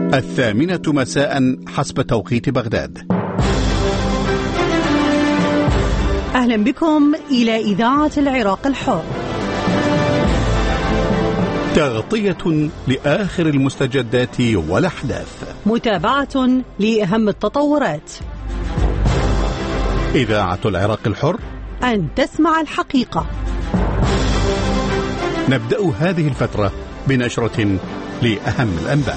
الثامنة مساء حسب توقيت بغداد. أهلا بكم إلى إذاعة العراق الحر. تغطية لآخر المستجدات والأحداث، متابعة لأهم التطورات. إذاعة العراق الحر، أن تسمع الحقيقة. نبدأ هذه الفترة بنشرة لأهم الأنباء.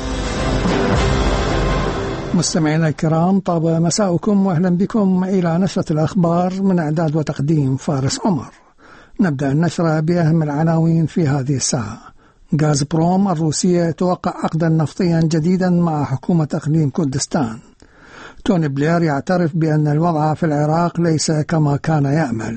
مستمعينا الكرام، طاب مساءكم وأهلا بكم إلى نشرة الأخبار من إعداد وتقديم فارس عمر. نبدأ النشرة بأهم العناوين في هذه الساعة. غازبروم الروسية توقع عقدا نفطيا جديدا مع حكومة إقليم كردستان. توني بلير يعترف بأن الوضع في العراق ليس كما كان يأمل.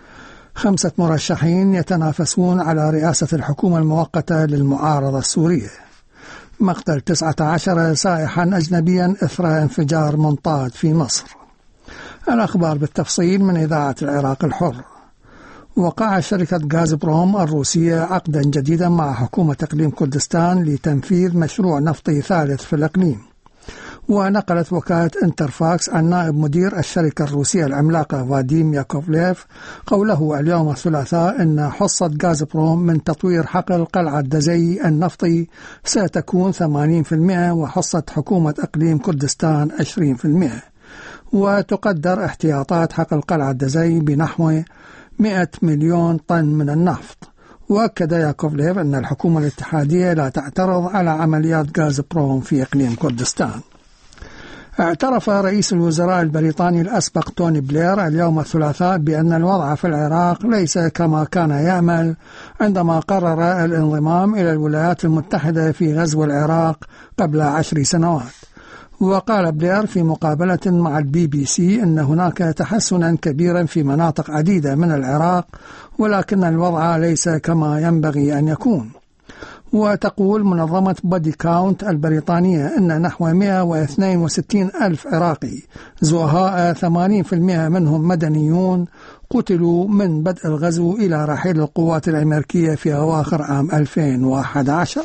5 مرشحين يتنافسون على رئاسة الحكومة المؤقتة للمعارضة السورية. مقتل 19 سائحا أجنبيا إثر انفجار منطاد في مصر. الأخبار بالتفصيل من إذاعة العراق الحر. وقع شركة غازبروم الروسية عقدا جديدا مع حكومة إقليم كردستان لتنفيذ مشروع نفطي ثالث في الإقليم. ونقلت وكالة انترفاكس عن نائب مدير الشركة الروسية العملاقة فاديم ياكوفليف قوله اليوم الثلاثاء أن حصة غازبروم من تطوير حقل قلعة دزي النفطي ستكون 80% وحصة حكومة إقليم كردستان 20%. وتقدر احتياطات حقل قلعة دزي بنحو 100 مليون طن من النفط. وأكد ياكوفليف أن الحكومة الاتحادية لا تعترض على عمليات غازبروم في إقليم كردستان. اعترف رئيس الوزراء البريطاني الأسبق توني بلير اليوم الثلاثاء بأن الوضع في العراق ليس كما كان يأمل عندما قرر الانضمام إلى الولايات المتحدة في غزو العراق قبل 10 سنوات. وقال بلير في مقابلة مع BBC أن هناك تحسنا كبيرا في مناطق عديدة من العراق، ولكن الوضع ليس كما ينبغي أن يكون. وتقول منظمة بودي كاونت البريطانية أن نحو 162 ألف عراقي زهاء 80% منهم مدنيون قتلوا من بدء الغزو إلى رحيل القوات الأمريكية في أواخر عام 2011.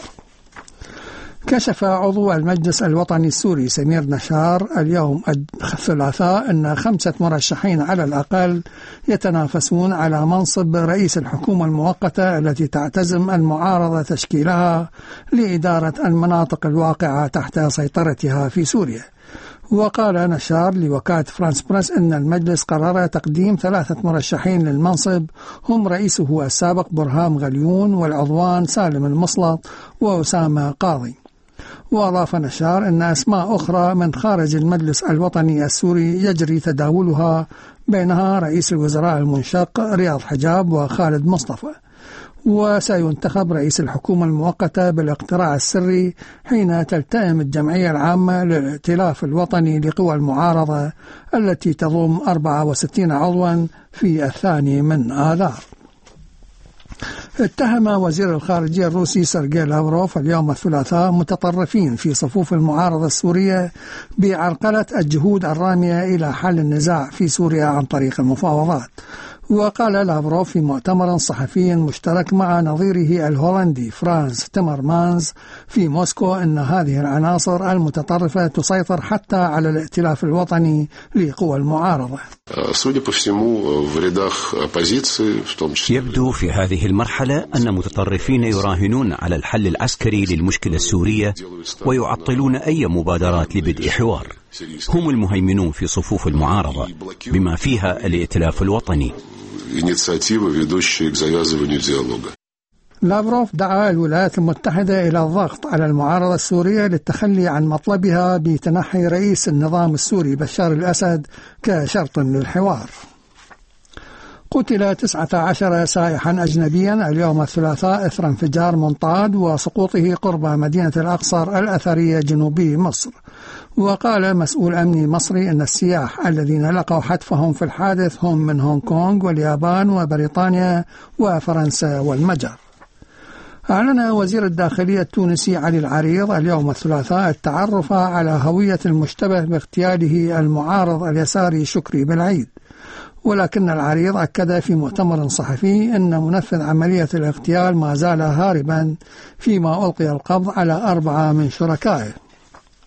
كشف عضو المجلس الوطني السوري سمير نشار اليوم الثلاثاء أن 5 مرشحين على الأقل يتنافسون على منصب رئيس الحكومة المؤقتة التي تعتزم المعارضة تشكيلها لإدارة المناطق الواقعة تحت سيطرتها في سوريا. وقال نشار لوكالة فرانس بريس أن المجلس قرر تقديم 3 مرشحين للمنصب هم رئيسه السابق برهام غليون والعضوان سالم المصلط وأسامة قاضي. وأضاف نشار أن أسماء أخرى من خارج المجلس الوطني السوري يجري تداولها، بينها رئيس الوزراء المنشق رياض حجاب وخالد مصطفى. وسينتخب رئيس الحكومة المؤقتة بالاقتراع السري حين تلتئم الجمعية العامة للائتلاف الوطني لقوى المعارضة التي تضم 64 عضوا في 2 آذار. اتهم وزير الخارجية الروسي سيرجي لافروف اليوم الثلاثاء متطرفين في صفوف المعارضة السورية بعرقلة الجهود الرامية إلى حل النزاع في سوريا عن طريق المفاوضات. وقال لافروف في مؤتمر صحفي مشترك مع نظيره الهولندي فرانس تيمرمانز في موسكو أن هذه العناصر المتطرفة تسيطر حتى على الائتلاف الوطني لقوى المعارضة. يبدو في هذه المرحلة أن متطرفين يراهنون على الحل العسكري للمشكلة السورية ويعطلون أي مبادرات لبدء حوار. هم المهيمنون في صفوف المعارضة بما فيها الائتلاف الوطني. لافروف دعا الولايات المتحدة إلى الضغط على المعارضة السورية للتخلي عن مطلبها بتنحي رئيس النظام السوري بشار الأسد كشرط للحوار. قتل 19 سائحا أجنبيا اليوم الثلاثاء إثر انفجار منطاد وسقوطه قرب مدينة الأقصر الأثرية جنوبي مصر. وقال مسؤول أمني مصري أن السياح الذين لقوا حتفهم في الحادث هم من هونغ كونغ واليابان وبريطانيا وفرنسا والمجر. أعلن وزير الداخلية التونسي علي العريض اليوم الثلاثاء التعرف على هوية المشتبه باغتياله المعارض اليساري شكري بالعيد. ولكن العريض أكد في مؤتمر صحفي أن منفذ عملية الاغتيال ما زال هاربا، فيما ألقي القبض على 4 من شركائه.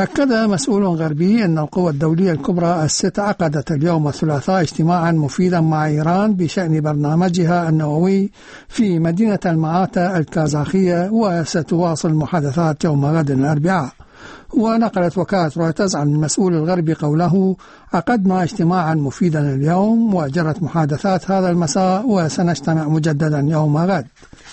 أكد مسؤول غربي أن القوى الدولية الكبرى الست عقدت اليوم الثلاثاء اجتماعا مفيدا مع إيران بشأن برنامجها النووي في مدينة المعاتا الكازاخية، وستواصل المحادثات يوم غد الأربعاء. ونقلت وكالة رويترز عن المسؤول الغربي قوله: عقدنا اجتماعا مفيدا اليوم وجرت محادثات هذا المساء وسنجتمع مجددا يوم غد.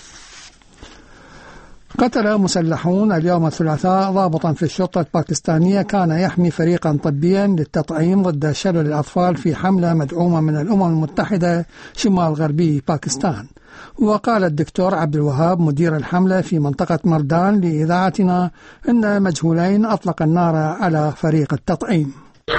قتل مسلحون اليوم الثلاثاء ضابطا في الشرطة الباكستانية كان يحمي فريقا طبيا للتطعيم ضد شلل الأطفال في حملة مدعومة من الأمم المتحدة شمال غربي باكستان. وقال الدكتور عبد الوهاب مدير الحملة في منطقة مردان لإذاعتنا أن مجهولين أطلق النار على فريق التطعيم.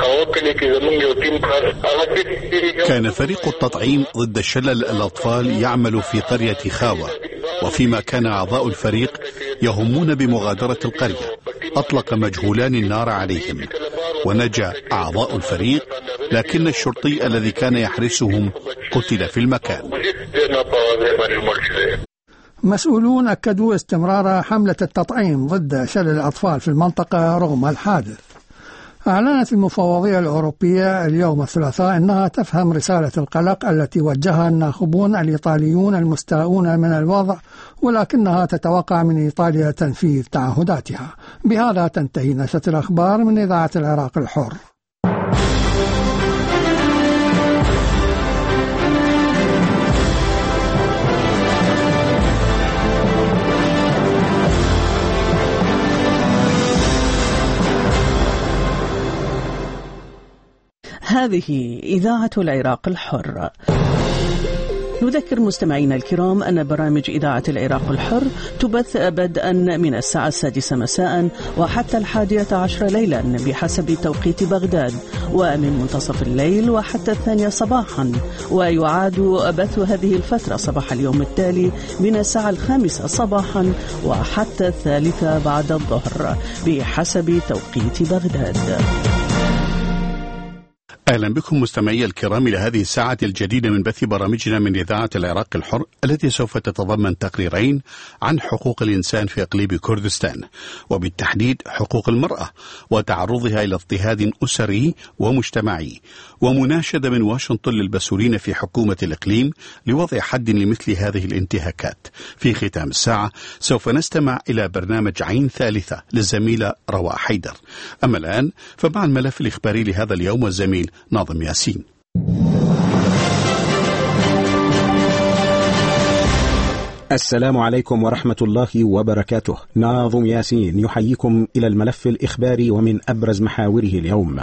كان فريق التطعيم ضد شلل الأطفال يعمل في قرية خاوة، وفيما كان أعضاء الفريق يهمون بمغادرة القرية أطلق مجهولان النار عليهم، ونجا أعضاء الفريق، لكن الشرطي الذي كان يحرسهم قتل في المكان. مسؤولون أكدوا استمرار حملة التطعيم ضد شلل الأطفال في المنطقة رغم الحادث. أعلنت المفوضية الأوروبية اليوم الثلاثاء أنها تفهم رسالة القلق التي وجهها الناخبون الإيطاليون المستاءون من الوضع، ولكنها تتوقع من إيطاليا تنفيذ تعهداتها. بهذا تنتهي نشرة الأخبار من إذاعة العراق الحر. هذه إذاعة العراق الحر. نذكر مستمعينا الكرام أن برامج إذاعة العراق الحر تبث بدءا من الساعة 6 مساء وحتى 11 ليلا بحسب توقيت بغداد، ومن منتصف الليل وحتى 2 صباحا، ويعاد بث هذه الفترة صباح اليوم التالي من الساعة 5 صباحا وحتى 3 بعد الظهر بحسب توقيت بغداد. أهلا بكم مستمعي الكرام إلى هذه الساعة الجديدة من بث برامجنا من إذاعة العراق الحر، التي سوف تتضمن تقريرين عن حقوق الإنسان في إقليم كردستان، وبالتحديد حقوق المرأة وتعرضها إلى اضطهاد أسري ومجتمعي، ومناشدة من واشنطن للمسؤولين في حكومة الإقليم لوضع حد لمثل هذه الانتهاكات. في ختام الساعة سوف نستمع إلى برنامج عين ثالثة للزميلة رواء حيدر. أما الآن فمع الملف الإخباري لهذا اليوم والزميل ناظم ياسين. السلام عليكم ورحمة الله وبركاته. ناظم ياسين يحييكم إلى الملف الإخباري ومن أبرز محاوره اليوم.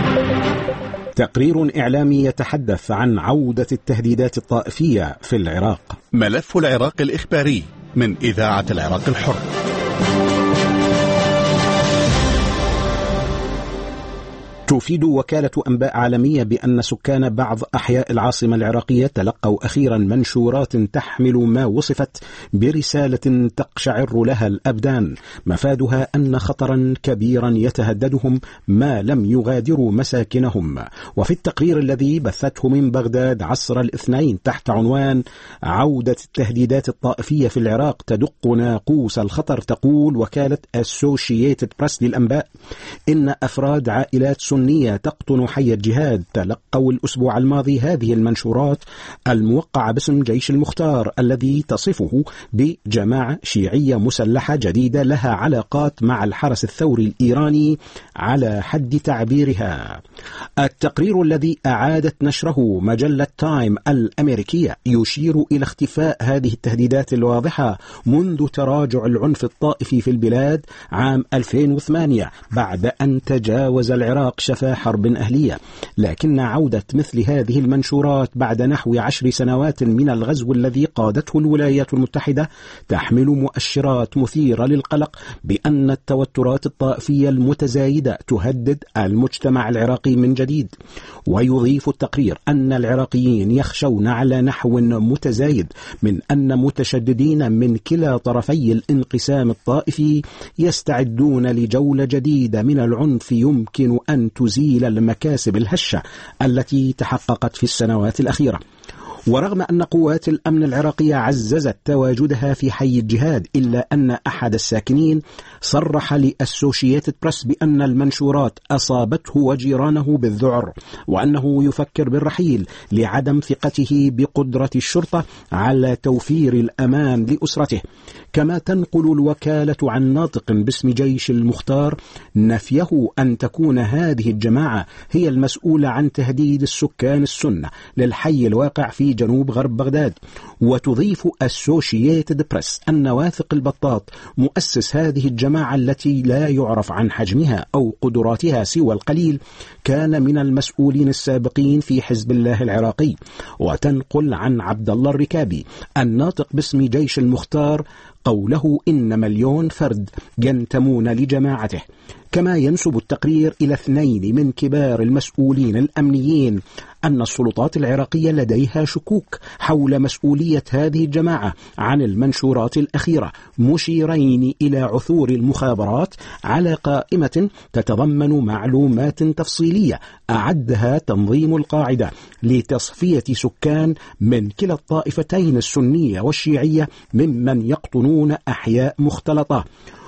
تقرير إعلامي يتحدث عن عودة التهديدات الطائفية في العراق. ملف العراق الإخباري من إذاعة العراق الحر. تفيد وكالة أنباء عالمية بأن سكان بعض أحياء العاصمة العراقية تلقوا أخيرا منشورات تحمل ما وصفت برسالة تقشعر لها الأبدان، مفادها أن خطرا كبيرا يتهددهم ما لم يغادروا مساكنهم. وفي التقرير الذي بثته من بغداد عصر الاثنين تحت عنوان عودة التهديدات الطائفية في العراق تدق ناقوس الخطر، تقول وكالة أسوشييتد بريس للأنباء إن أفراد عائلات سنية تقطن حي الجهاد تلقوا الأسبوع الماضي هذه المنشورات الموقعة باسم جيش المختار، الذي تصفه بجماعة شيعية مسلحة جديدة لها علاقات مع الحرس الثوري الإيراني على حد تعبيرها. التقرير الذي أعادت نشره مجلة تايم الأمريكية يشير إلى اختفاء هذه التهديدات الواضحة منذ تراجع العنف الطائفي في البلاد عام 2008 بعد أن تجاوز العراق شفا حرب أهلية، لكن عودة مثل هذه المنشورات بعد نحو 10 سنوات من الغزو الذي قادته الولايات المتحدة تحمل مؤشرات مثيرة للقلق بأن التوترات الطائفية المتزايدة تهدد المجتمع العراقي من جديد. ويضيف التقرير أن العراقيين يخشون على نحو متزايد من أن متشددين من كلا طرفي الانقسام الطائفي يستعدون لجولة جديدة من العنف يمكن أن تزيل المكاسب الهشة التي تحققت في السنوات الأخيرة. ورغم أن قوات الأمن العراقية عززت تواجدها في حي الجهاد، إلا أن أحد الساكنين صرح لأسوشيتد بريس بأن المنشورات أصابته وجيرانه بالذعر، وأنه يفكر بالرحيل لعدم ثقته بقدرة الشرطة على توفير الأمان لأسرته. كما تنقل الوكالة عن ناطق باسم جيش المختار نفيه أن تكون هذه الجماعة هي المسؤولة عن تهديد السكان السنة للحي الواقع في جنوب غرب بغداد. وتضيف أسوشيتد بريس أن واثق البطاط مؤسس هذه الجماعة التي لا يعرف عن حجمها أو قدراتها سوى القليل كان من المسؤولين السابقين في حزب الله العراقي. وتنقل عن عبد الله الركابي الناطق باسم جيش المختار قوله إن مليون فرد ينتمون لجماعته. كما ينسب التقرير إلى 2 من كبار المسؤولين الأمنيين أن السلطات العراقية لديها شكوك حول مسؤولية هذه الجماعة عن المنشورات الأخيرة، مشيرين إلى عثور المخابرات على قائمة تتضمن معلومات تفصيلية أعدها تنظيم القاعدة لتصفية سكان من كلا الطائفتين السنية والشيعية ممن يقطنون أحياء مختلطة.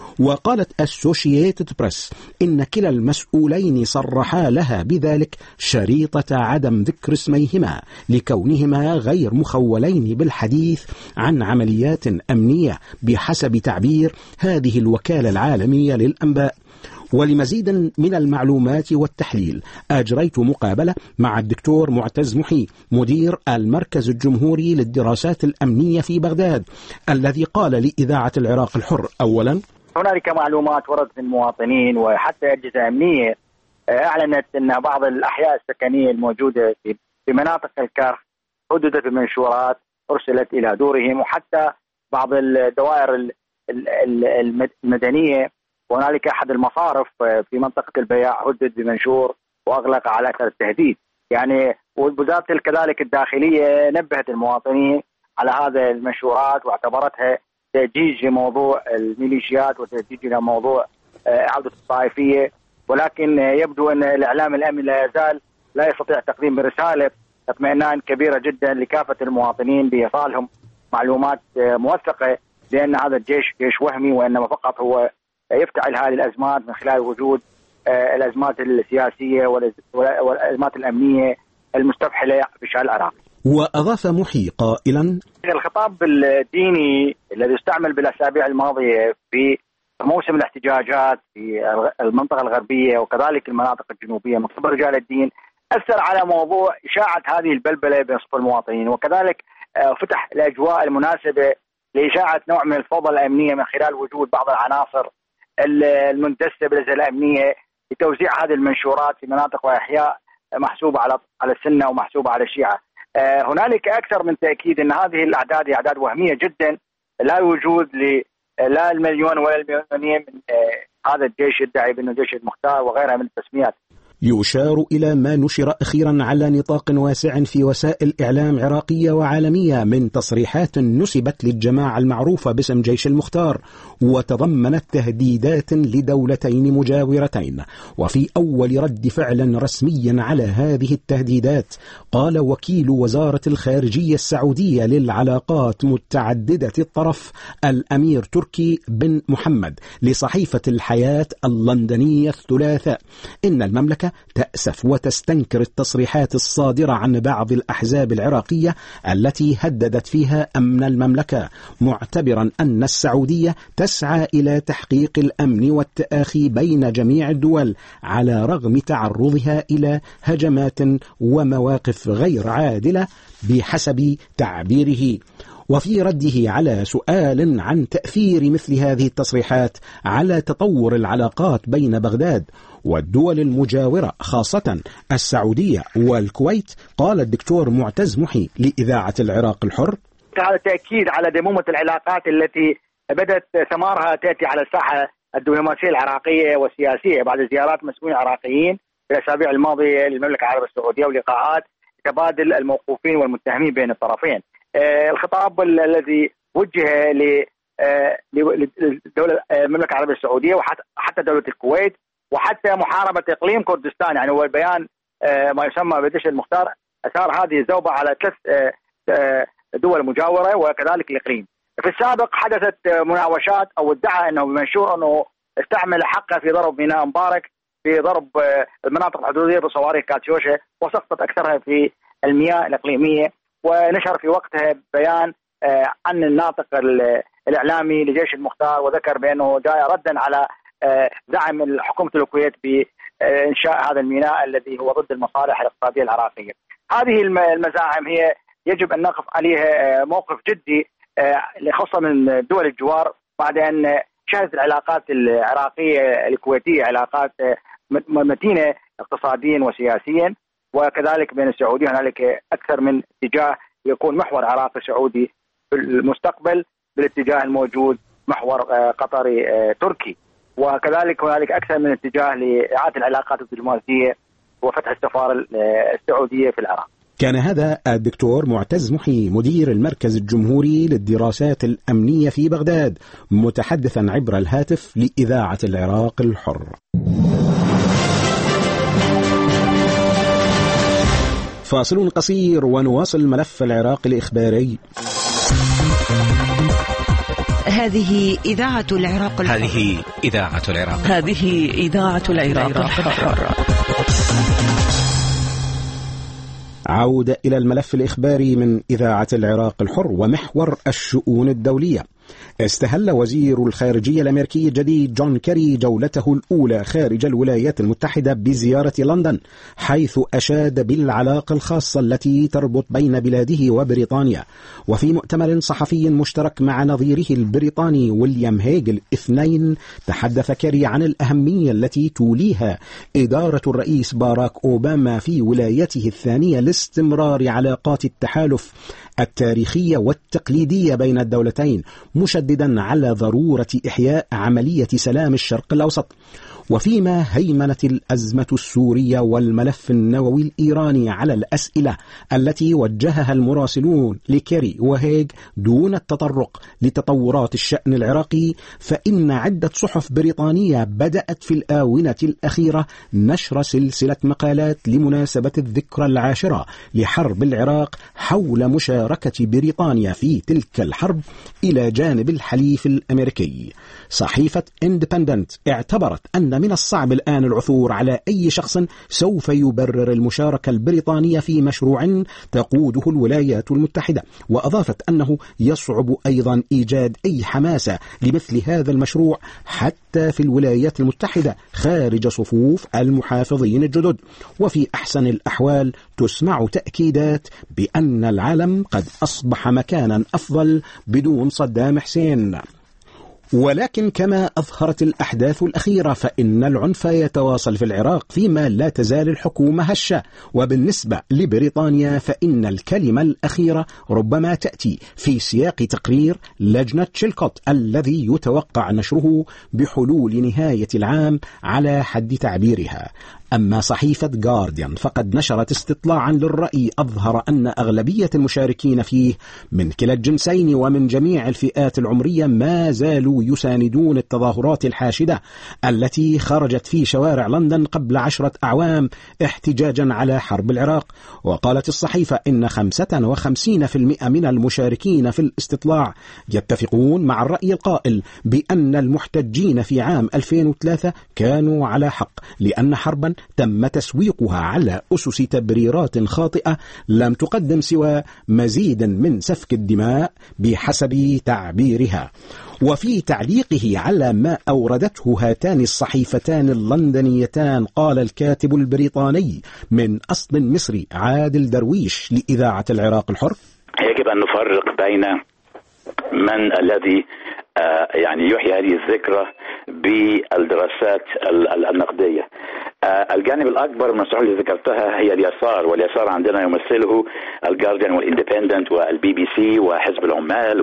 وقالت أسوشيتد بريس إن كلا المسؤولين صرحا لها بذلك شريطة عدم ذكر اسميهما لكونهما غير مخولين بالحديث عن عمليات أمنية بحسب تعبير هذه الوكالة العالمية للأنباء. ولمزيد من المعلومات والتحليل أجريت مقابلة مع الدكتور معتز محي مدير المركز الجمهوري للدراسات الأمنية في بغداد، الذي قال لإذاعة العراق الحر: أولا، هنالك معلومات وردت من المواطنين وحتى أجهزة أمنية أعلنت أن بعض الأحياء السكنية الموجودة في مناطق الكرخ حددت بمنشورات أرسلت إلى دورهم، وحتى بعض الدوائر المدنية، وهنالك أحد المصارف في منطقة البياع هدد بمنشور وأغلق على أثر التهديد. يعني ووزارة كذلك الداخلية نبهت المواطنين على هذه المنشورات واعتبرتها تأجيج لموضوع الميليشيات وتأجيج لموضوع عودة الطائفية، ولكن يبدو أن الإعلام الأمني لا يزال لا يستطيع تقديم رسالة اطمئنان كبيرة جدا لكافة المواطنين بإيصالهم معلومات موثقة، لأن هذا الجيش جيش وهمي، وإنما فقط هو يفتعل هذه الأزمات من خلال وجود الأزمات السياسية والأزمات الأمنية المستفحلة في الشارع العراقي. وأضاف محي قائلا: الخطاب الديني الذي استعمل بالأسابيع الماضية في موسم الاحتجاجات في المنطقة الغربية وكذلك المناطق الجنوبية من قبل رجال الدين أثر على موضوع إشاعة هذه البلبلة بين صف المواطنين، وكذلك فتح الأجواء المناسبة لإشاعة نوع من الفوضى الأمنية من خلال وجود بعض العناصر المندسة بالأجهزة الأمنية لتوزيع هذه المنشورات في مناطق وأحياء محسوبة على السنة ومحسوبة على الشيعة. هنالك أكثر من تأكيد أن هذه الأعداد أعداد وهمية جدا، لا وجود لا المليون ولا المليونين من هذا الجيش يدعي بأنه جيش المختار وغيرها من التسميات. يشار إلى ما نشر أخيرا على نطاق واسع في وسائل إعلام عراقية وعالمية من تصريحات نسبت للجماعة المعروفة باسم جيش المختار، وتضمنت تهديدات لدولتين مجاورتين. وفي أول رد فعل رسمي على هذه التهديدات قال وكيل وزارة الخارجية السعودية للعلاقات متعددة الطرف الأمير تركي بن محمد لصحيفة الحياة اللندنية الثلاثاء إن المملكة تأسف وتستنكر التصريحات الصادرة عن بعض الأحزاب العراقية التي هددت فيها أمن المملكة، معتبرا أن السعودية تسعى إلى تحقيق الأمن والتآخي بين جميع الدول على رغم تعرضها إلى هجمات ومواقف غير عادلة بحسب تعبيره. وفي رده على سؤال عن تأثير مثل هذه التصريحات على تطور العلاقات بين بغداد والدول المجاورة خاصة السعودية والكويت، قال الدكتور معتز محي لإذاعة العراق الحر: هذا تأكيد على دمومة العلاقات التي بدأت ثمارها تأتي على الساحة الدبلوماسية العراقية والسياسية بعد زيارات مسؤولين عراقيين في الأسابيع الماضية للمملكة العربية السعودية ولقاءات تبادل الموقوفين والمتهمين بين الطرفين. الخطاب الذي وجه للدولة المملكة العربية السعودية وحتى دولة الكويت وحتى محاربة إقليم كردستان، يعني هو البيان ما يسمى بجيش المختار أثار هذه الزوبة على 3 دول مجاورة وكذلك الإقليم. في السابق حدثت مناوشات أو ادعى أنه بمنشور أنه استعمل حقه في ضرب ميناء مبارك، في ضرب المناطق الحدودية بصواريخ كاتيوشا، وسقطت أكثرها في المياه الإقليمية. ونشر في وقتها بيان عن الناطق الإعلامي لجيش المختار، وذكر بأنه جاء ردا على زعم حكومة الكويت بإنشاء هذا الميناء الذي هو ضد المصالح الاقتصادية العراقية. هذه المزاعم هي يجب أن نقف عليها موقف جدي خاصة من دول الجوار، بعد أن شهدت العلاقات العراقية الكويتية علاقات متينة اقتصاديا وسياسيا، وكذلك بين السعودية هنالك أكثر من اتجاه يكون محور عراقي سعودي في المستقبل بالاتجاه الموجود محور قطري تركي، وكذلك هنالك أكثر من اتجاه لإعادة العلاقات الدبلوماسية وفتح السفارة السعودية في العراق. كان هذا الدكتور معتز محي مدير المركز الجمهوري للدراسات الأمنية في بغداد، متحدثا عبر الهاتف لإذاعة العراق الحر. فاصل قصير ونواصل ملف العراق الإخباري. هذه إذاعة العراق الحر. هذه إذاعة العراق. هذه إذاعة العراق الحر. عودة إلى الملف الإخباري من إذاعة العراق الحر ومحور الشؤون الدولية. استهل وزير الخارجية الأمريكي الجديد جون كيري جولته الأولى خارج الولايات المتحدة بزيارة لندن، حيث أشاد بالعلاقة الخاصة التي تربط بين بلاده وبريطانيا. وفي مؤتمر صحفي مشترك مع نظيره البريطاني ويليام هيغ الاثنين، تحدث كيري عن الأهمية التي توليها إدارة الرئيس باراك أوباما في ولايته الثانية لاستمرار علاقات التحالف التاريخية والتقليدية بين الدولتين، مشددا على ضرورة إحياء عملية سلام الشرق الأوسط. وفيما هيمنت الأزمة السورية والملف النووي الإيراني على الأسئلة التي وجهها المراسلون لكيري وهيغ دون التطرق لتطورات الشأن العراقي، فإن عدة صحف بريطانية بدأت في الآونة الأخيرة نشر سلسلة مقالات لمناسبة الذكرى العاشرة لحرب العراق حول مشاركة بريطانيا في تلك الحرب إلى جانب الحليف الأمريكي. صحيفة إندبندنت اعتبرت أن من الصعب الآن العثور على أي شخص سوف يبرر المشاركة البريطانية في مشروع تقوده الولايات المتحدة، وأضافت أنه يصعب أيضا إيجاد أي حماسة لمثل هذا المشروع حتى في الولايات المتحدة خارج صفوف المحافظين الجدد. وفي أحسن الأحوال تسمع تأكيدات بأن العالم قد أصبح مكانا أفضل بدون صدام حسين. ولكن كما أظهرت الأحداث الأخيرة فإن العنف يتواصل في العراق، فيما لا تزال الحكومة هشة. وبالنسبة لبريطانيا فإن الكلمة الأخيرة ربما تأتي في سياق تقرير لجنة شيلكوت الذي يتوقع نشره بحلول نهاية العام على حد تعبيرها. أما صحيفة جارديان فقد نشرت استطلاعا للرأي أظهر أن أغلبية المشاركين فيه من كلا الجنسين ومن جميع الفئات العمرية ما زالوا يساندون التظاهرات الحاشدة التي خرجت في شوارع لندن قبل 10 أعوام احتجاجا على حرب العراق. وقالت الصحيفة إن 55% من المشاركين في الاستطلاع يتفقون مع الرأي القائل بأن المحتجين في عام 2003 كانوا على حق، لأن حربا تم تسويقها على أسس تبريرات خاطئة لم تقدم سوى مزيد من سفك الدماء بحسب تعبيرها. وفي تعليقه على ما أوردته هاتان الصحيفتان اللندنيتان قال الكاتب البريطاني من أصل مصري عادل درويش لإذاعة العراق الحر: يجب أن نفرق بين من الذي يعني يحيي هذه الذكرى بالدراسات النقدية. الجانب الأكبر من الصحف اللي ذكرتها هي اليسار، واليسار عندنا يمثله الجارديان والإندبندنت والبي بي سي وحزب العمال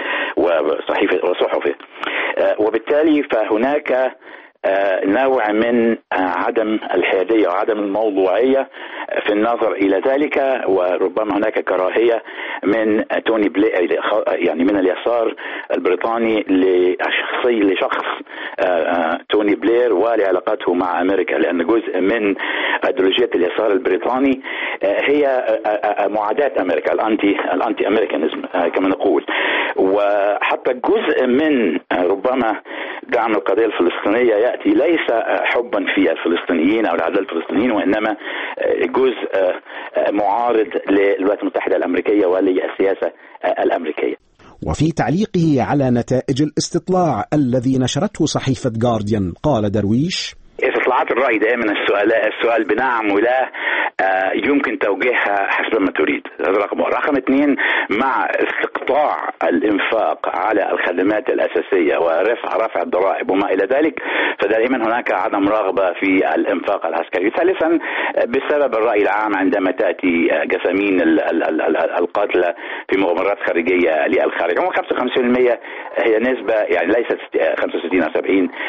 وصحفه، وبالتالي فهناك نوع من عدم الحيادية وعدم الموضوعية في النظر إلى ذلك، وربما هناك كراهية من توني بلير يعني من اليسار البريطاني لشخص توني توني بلير ولعلاقته مع أمريكا، لأن جزء من أيديولوجية اليسار البريطاني هي معاداة أمريكا، الأنتي أمريكانيزم كما نقول. وحتى جزء من ربما دعم القضية الفلسطينية يأتي ليس حبا في الفلسطينيين أو العدالة الفلسطينيين، وإنما جزء معارض للولايات المتحدة الأمريكية وللسياسة الأمريكية. وفي تعليقه على نتائج الاستطلاع الذي نشرته صحيفة جارديان قال درويش: استطلاعات الرأي دائما السؤال بنعم ولا يمكن توجيهها حسب ما تريد. هذا رقم 2. مع استقطاع الإنفاق على الخدمات الأساسية ورفع الضرائب وما إلى ذلك، فدائما هناك عدم رغبة في الإنفاق العسكري. ثالثا بسبب الرأي العام عندما تأتي جثامين القتلى في مغامرات خارجية للخارج. 55% هي نسبة يعني ليست 65 أو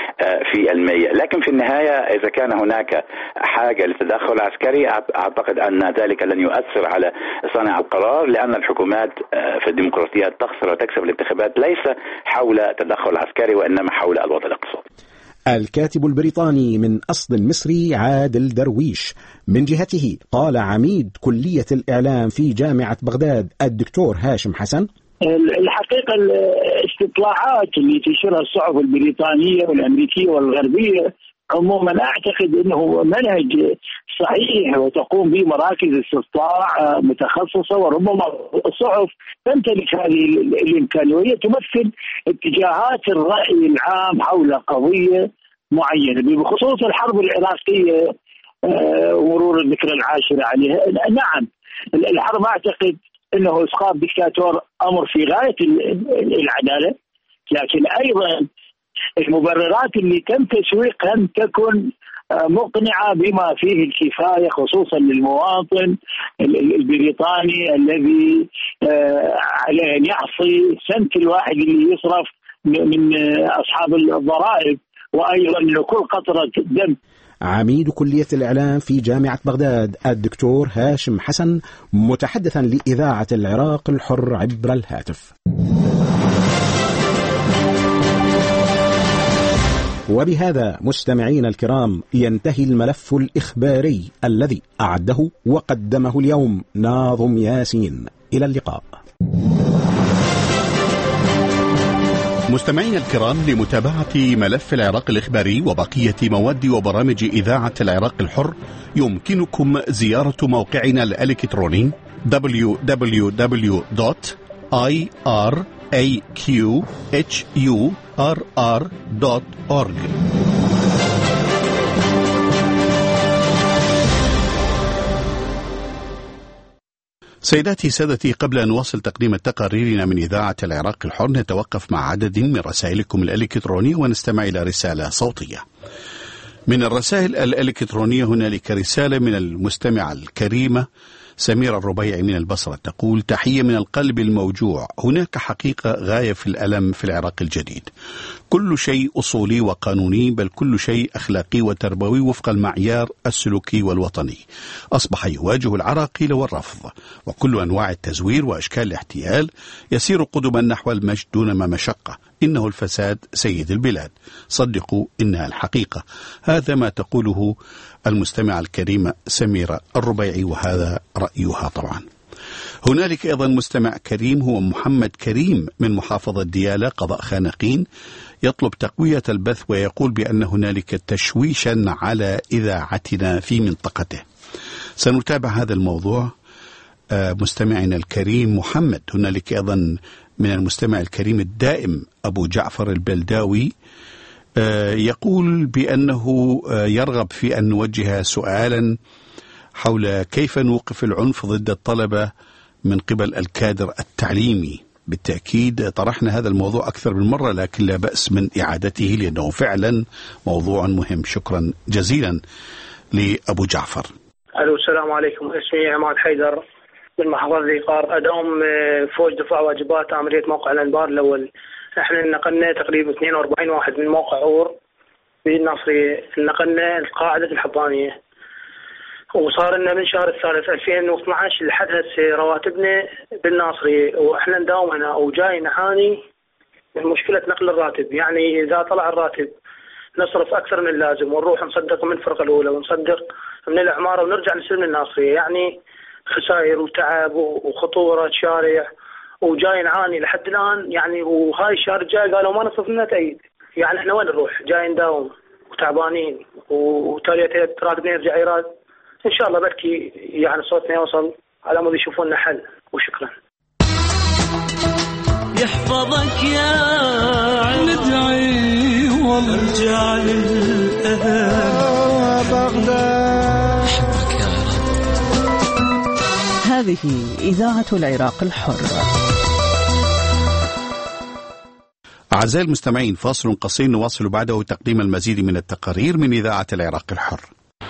70%، لكن في النهاية إذا كان هناك حاجة للتدخل عسكري أعتقد أن ذلك لن يؤثر على صانع القرار، لأن الحكومات في الديمقراطية تخسر وتكسب الانتخابات ليس حول تدخل عسكري وإنما حول الوضع الاقتصادي. الكاتب البريطاني من أصل مصري عادل درويش من جهته قال عميد كلية الإعلام في جامعة بغداد الدكتور هاشم حسن: الحقيقة الاستطلاعات اللي تنشرها الصحف البريطانية والأمريكية والغربية عموما أعتقد أنه منهج صحيح وتقوم به مراكز استطلاع متخصصة، وربما الصحف تمتلك هذه الإمكانية وهي تمثل اتجاهات الرأي العام حول قضية معينة بخصوص الحرب العراقية ومرور الذكرى العاشرة عليها. نعم الحرب أعتقد أنه إسقاط دكتاتور أمر في غاية العدالة، لكن أيضا المبررات اللي تم تسويقها لم تكن مقنعة بما فيه الكفاية، خصوصا للمواطن البريطاني الذي عليه أن يحصي سنت الواحد اللي يصرف من أصحاب الضرائب، وأيضا كل قطرة دم. عميد كلية الإعلام في جامعة بغداد الدكتور هاشم حسن متحدثا لإذاعة العراق الحر عبر الهاتف. وبهذا مستمعينا الكرام ينتهي الملف الإخباري الذي أعده وقدمه اليوم ناظم ياسين. إلى اللقاء. مستمعينا الكرام، لمتابعة ملف العراق الإخباري وبقية مواد وبرامج إذاعة العراق الحر يمكنكم زيارة موقعنا الإلكتروني www.iraqhurr.org. سيداتي سادتي، قبل أن نواصل تقديم تقاريرنا من إذاعة العراق الحر نتوقف مع عدد من رسائلكم الإلكترونية ونستمع إلى رسالة صوتية. من الرسائل الإلكترونية هنالك رسالة من المستمعة الكريمة سميرة الربيعي من البصرة تقول: تحية من القلب الموجوع. هناك حقيقة غاية في الألم في العراق الجديد، كل شيء أصولي وقانوني، بل كل شيء أخلاقي وتربوي وفق المعيار السلوكي والوطني أصبح يواجه العراقيل والرفض، وكل أنواع التزوير وأشكال الاحتيال يسير قدما نحو المجد دون ما مشقة. إنه الفساد سيد البلاد، صدقوا إنها الحقيقة. هذا ما تقوله المستمع الكريمة سميرة الربيعي، وهذا رأيها طبعا. هنالك أيضا مستمع كريم هو محمد كريم من محافظة ديالى قضاء خانقين، يطلب تقوية البث ويقول بأن هنالك تشويشا على إذاعتنا في منطقته. سنتابع هذا الموضوع مستمعنا الكريم محمد. هنالك أيضا من المستمع الكريم الدائم أبو جعفر البلداوي يقول بأنه يرغب في أن نوجه سؤالا حول كيف نوقف العنف ضد الطلبة من قبل الكادر التعليمي. بالتأكيد طرحنا هذا الموضوع أكثر من مرة، لكن لا بأس من إعادته لأنه فعلا موضوع مهم. شكرا جزيلا لأبو جعفر. ألو، السلام عليكم. اسمي عماد حيدر من محافظة ذي قار، أدوم فوج دفاع واجبات عملية موقع الأنبار الأول. احنا نقلنا تقريبا 42 واحد من موقع اور في الناصرية، نقلنا القاعدة الحضانية، وصار لنا من شهر الثالث 2012 لحد هسه رواتبنا بالناصرية، واحنا نداوم هنا وجاي نعاني من مشكلة نقل الراتب. يعني إذا طلع الراتب نصرف أكثر من اللازم ونروح نصدق من الفرقة الأولى ونصدق من الإعمار ونرجع نسير من الناصرية. يعني خسائر وتعب وخطورة شارع وجاي نعاني لحد الآن يعني. وهاي الشهر الجاي قالوا ما نصرف لنا تأييد، يعني احنا وين نروح؟ جاي نداوم وتعبانين وتالي راتب يرجع يراد. إن شاء الله بركي يعني صوتنا يوصل على مود يشوفون لنا حل. وشكرا. يحفظك يا ندعي وارجع للأهل بغداد. هذه إذاعة العراق الحر. أعزائي المستمعين، فاصل قصير نواصل بعده تقديم المزيد من التقارير من إذاعة العراق الحر.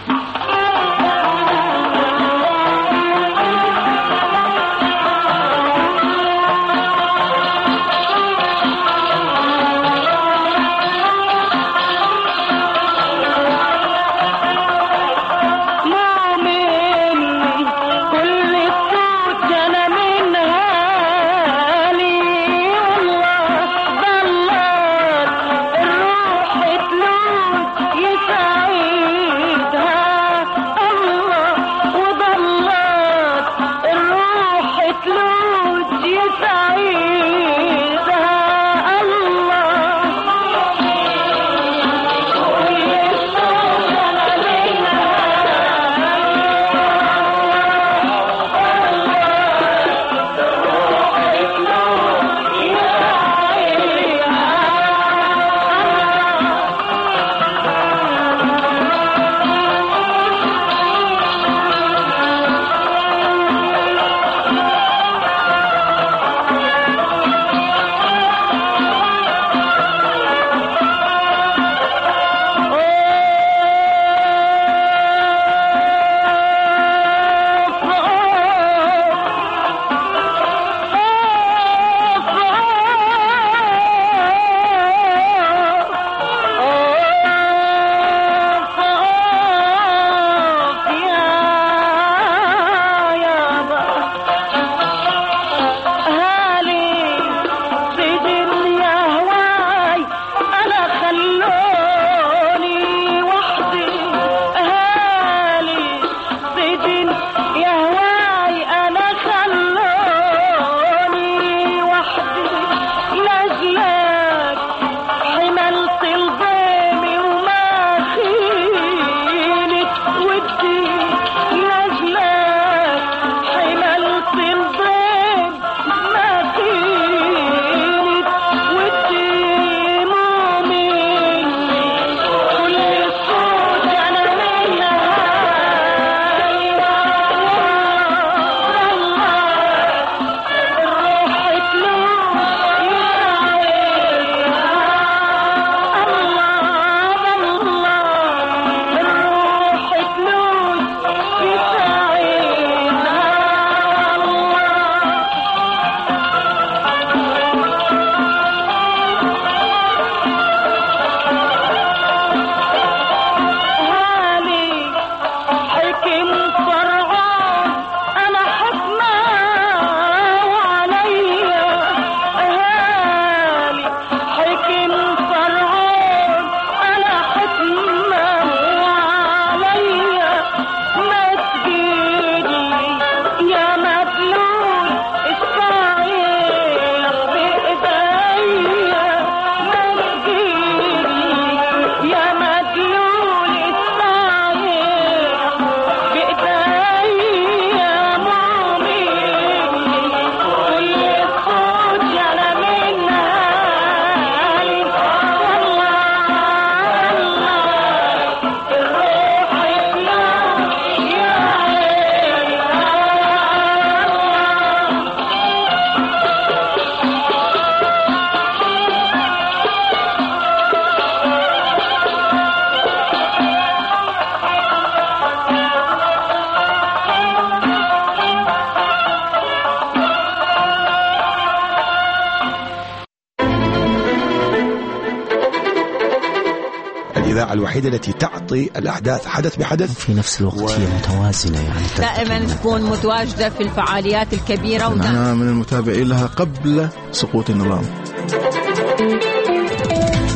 الإذاعة الوحيدة التي تعطي الأحداث حدث بحدث في نفس الوقت هي متوازنة، يعني دائما تكون متواجدة في الفعاليات الكبيرة. أنا من المتابعين لها قبل سقوط النظام.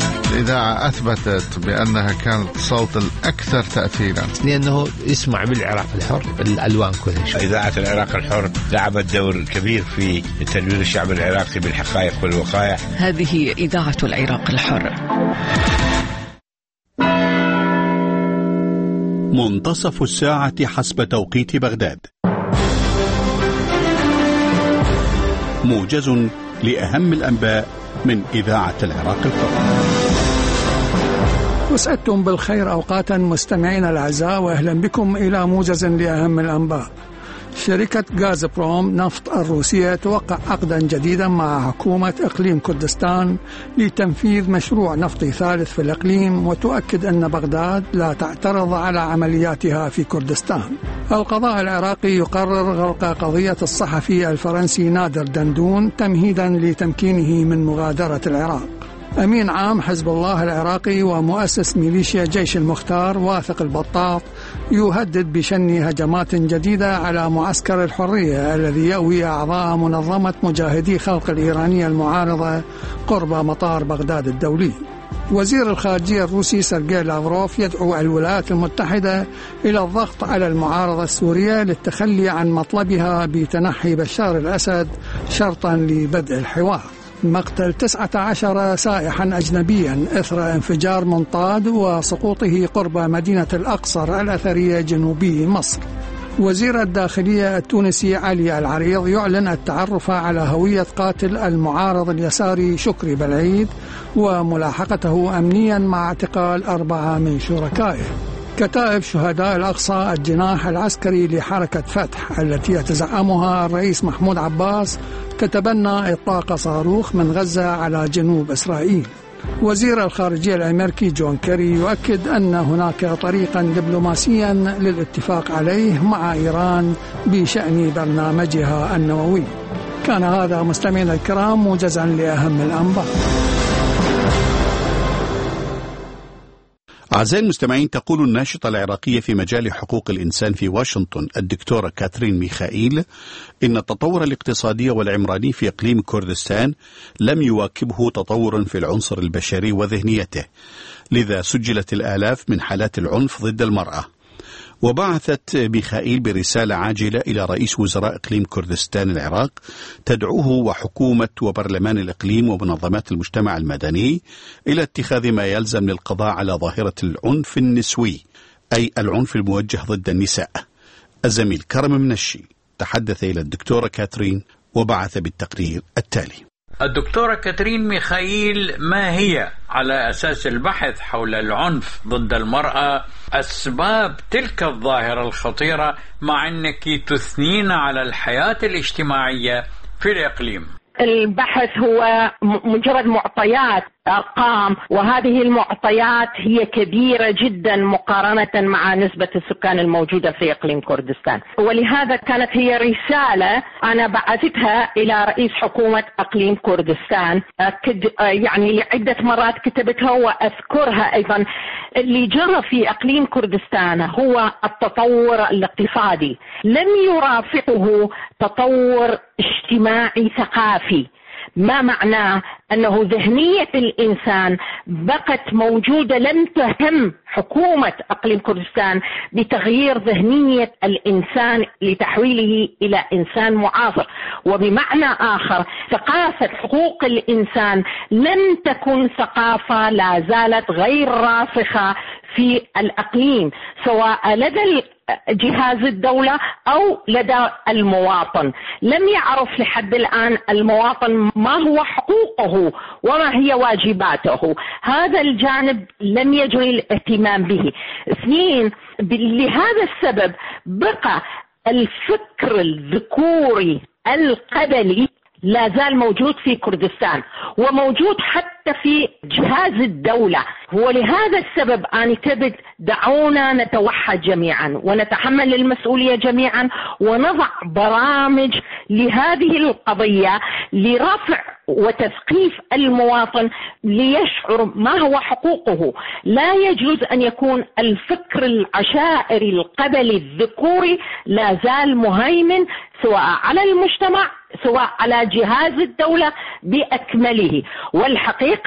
الإذاعة أثبتت بأنها كانت الصوت الأكثر تأثيرا، لأنه يسمع بالعراق الحر الألوان كلها. إذاعة العراق الحر لعبت دور كبير في تنوير الشعب العراقي بالحقائق والوقائع. هذه إذاعة العراق الحر. منتصف الساعة حسب توقيت بغداد. موجز لأهم الأنباء من إذاعة العراق الحر. وسعدتم بالخير أوقاتا مستمعين الأعزاء، وأهلا بكم إلى موجز لأهم الأنباء. شركة غازبروم نفط الروسية توقع عقدا جديدا مع حكومة إقليم كردستان لتنفيذ مشروع نفطي ثالث في الإقليم، وتؤكد أن بغداد لا تعترض على عملياتها في كردستان. القضاء العراقي يقرر غلق قضية الصحفي الفرنسي نادر دندون تمهيدا لتمكينه من مغادرة العراق. أمين عام حزب الله العراقي ومؤسس ميليشيا جيش المختار واثق البطاط يهدد بشن هجمات جديدة على معسكر الحرية الذي يأوي أعضاء منظمة مجاهدي خلق الإيرانية المعارضة قرب مطار بغداد الدولي. وزير الخارجية الروسي سيرجي لافروف يدعو الولايات المتحدة إلى الضغط على المعارضة السورية للتخلي عن مطلبها بتنحي بشار الأسد شرطا لبدء الحوار. مقتل 19 سائحا أجنبيا إثر انفجار منطاد وسقوطه قرب مدينة الأقصر الأثرية جنوبي مصر. وزير الداخلية التونسي علي العريض يعلن التعرف على هوية قاتل المعارض اليساري شكري بالعيد وملاحقته أمنيا مع اعتقال 4 من شركائه. كتائب شهداء الأقصى الجناح العسكري لحركة فتح التي يتزعمها الرئيس محمود عباس تتبنى إطلاق صاروخ من غزة على جنوب إسرائيل. وزير الخارجية الأمريكي جون كيري يؤكد أن هناك طريقا دبلوماسيا للاتفاق عليه مع إيران بشأن برنامجها النووي. كان هذا مستمعينا الكرام موجزا لأهم الأنباء. أعزائي المستمعين، تقول الناشطة العراقية في مجال حقوق الإنسان في واشنطن الدكتورة كاترين ميخائيل إن التطور الاقتصادي والعمراني في إقليم كردستان لم يواكبه تطور في العنصر البشري وذهنيته، لذا سجلت الآلاف من حالات العنف ضد المرأة. وبعثت ميخائيل برسالة عاجلة إلى رئيس وزراء إقليم كردستان العراق تدعوه وحكومة وبرلمان الإقليم ومنظمات المجتمع المدني إلى اتخاذ ما يلزم للقضاء على ظاهرة العنف النسوي، أي العنف الموجه ضد النساء. الزميل كرم منشي تحدث إلى الدكتورة كاترين وبعث بالتقرير التالي. الدكتورة كاترين ميخائيل، ما هي على أساس البحث حول العنف ضد المرأة أسباب تلك الظاهرة الخطيرة، مع أنك تثنين على الحياة الاجتماعية في الإقليم؟ البحث هو مجرد معطيات أرقام، وهذه المعطيات هي كبيرة جدا مقارنة مع نسبة السكان الموجودة في إقليم كردستان، ولهذا كانت هي رسالة أنا بعثتها إلى رئيس حكومة إقليم كردستان. يعني لعدة مرات كتبتها وأذكرها أيضا. اللي جرى في إقليم كردستان هو التطور الاقتصادي، لم يرافقه تطور اجتماعي ثقافي. ما معناه أنه ذهنية الإنسان بقت موجودة، لم تهتم حكومة إقليم كردستان بتغيير ذهنية الإنسان لتحويله إلى إنسان معاصر. وبمعنى آخر، ثقافة حقوق الإنسان لم تكن ثقافة، لا زالت غير راسخة في الإقليم، سواء لدى جهاز الدولة أو لدى المواطن. لم يعرف لحد الآن المواطن ما هو حقوقه وما هي واجباته. هذا الجانب لم يجري الاهتمام به. 2، لهذا السبب بقى الفكر الذكوري القبلي لا زال موجود في كردستان، وموجود حتى في جهاز الدولة. ولهذا السبب أنا كبد دعونا نتوحد جميعا ونتحمل المسؤولية جميعا، ونضع برامج لهذه القضية لرفع وتثقيف المواطن ليشعر ما هو حقوقه. لا يجوز أن يكون الفكر العشائري القبلي الذكوري لا زال مهيمن سواء على المجتمع سواء على جهاز الدولة بأكمله. والحقيقة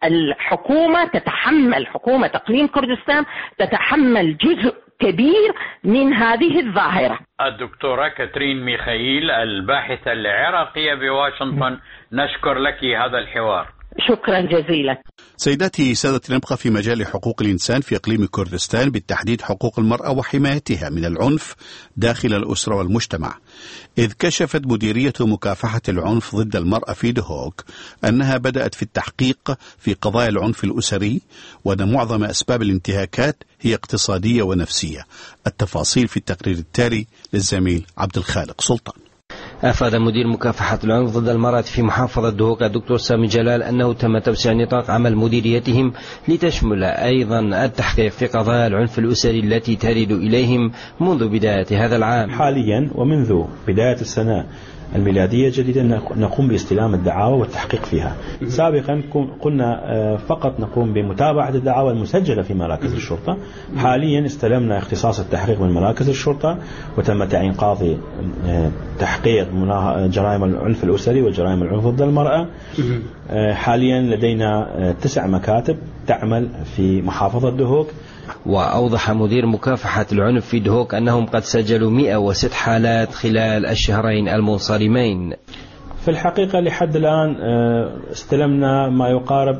حكومة إقليم كردستان تتحمل جزء كبير من هذه الظاهرة. الدكتورة كاترين ميخائيل الباحثة العراقية بواشنطن، نشكر لك هذا الحوار. شكرا جزيلا. سيداتي سادتي، نبقى في مجال حقوق الإنسان في إقليم كردستان، بالتحديد حقوق المرأة وحمايتها من العنف داخل الأسرة والمجتمع، إذ كشفت مديرية مكافحة العنف ضد المرأة في دهوك أنها بدأت في التحقيق في قضايا العنف الأسري، وأن معظم أسباب الانتهاكات هي اقتصادية ونفسية. التفاصيل في التقرير التالي للزميل عبد الخالق سلطان. أفاد مدير مكافحة العنف ضد المرأة في محافظة دهوك الدكتور سامي جلال أنه تم توسيع نطاق عمل مديريتهم لتشمل أيضا التحقيق في قضايا العنف الأسري التي ترد إليهم منذ بداية هذا العام. حاليا ومنذ بداية السنة الميلادية جديدة نقوم باستلام الدعاوى والتحقيق فيها. سابقا قلنا فقط نقوم بمتابعة الدعاوى المسجلة في مراكز الشرطة. حاليا استلمنا اختصاص التحقيق من مراكز الشرطة، وتم تعيين قاضي تحقيق جرائم العنف الأسري وجرائم العنف ضد المرأة. حاليا لدينا 9 مكاتب تعمل في محافظة دهوك. وأوضح مدير مكافحة العنف في دهوك أنهم قد سجلوا 106 حالات خلال الشهرين المنصرمين. في الحقيقة لحد الآن استلمنا ما يقارب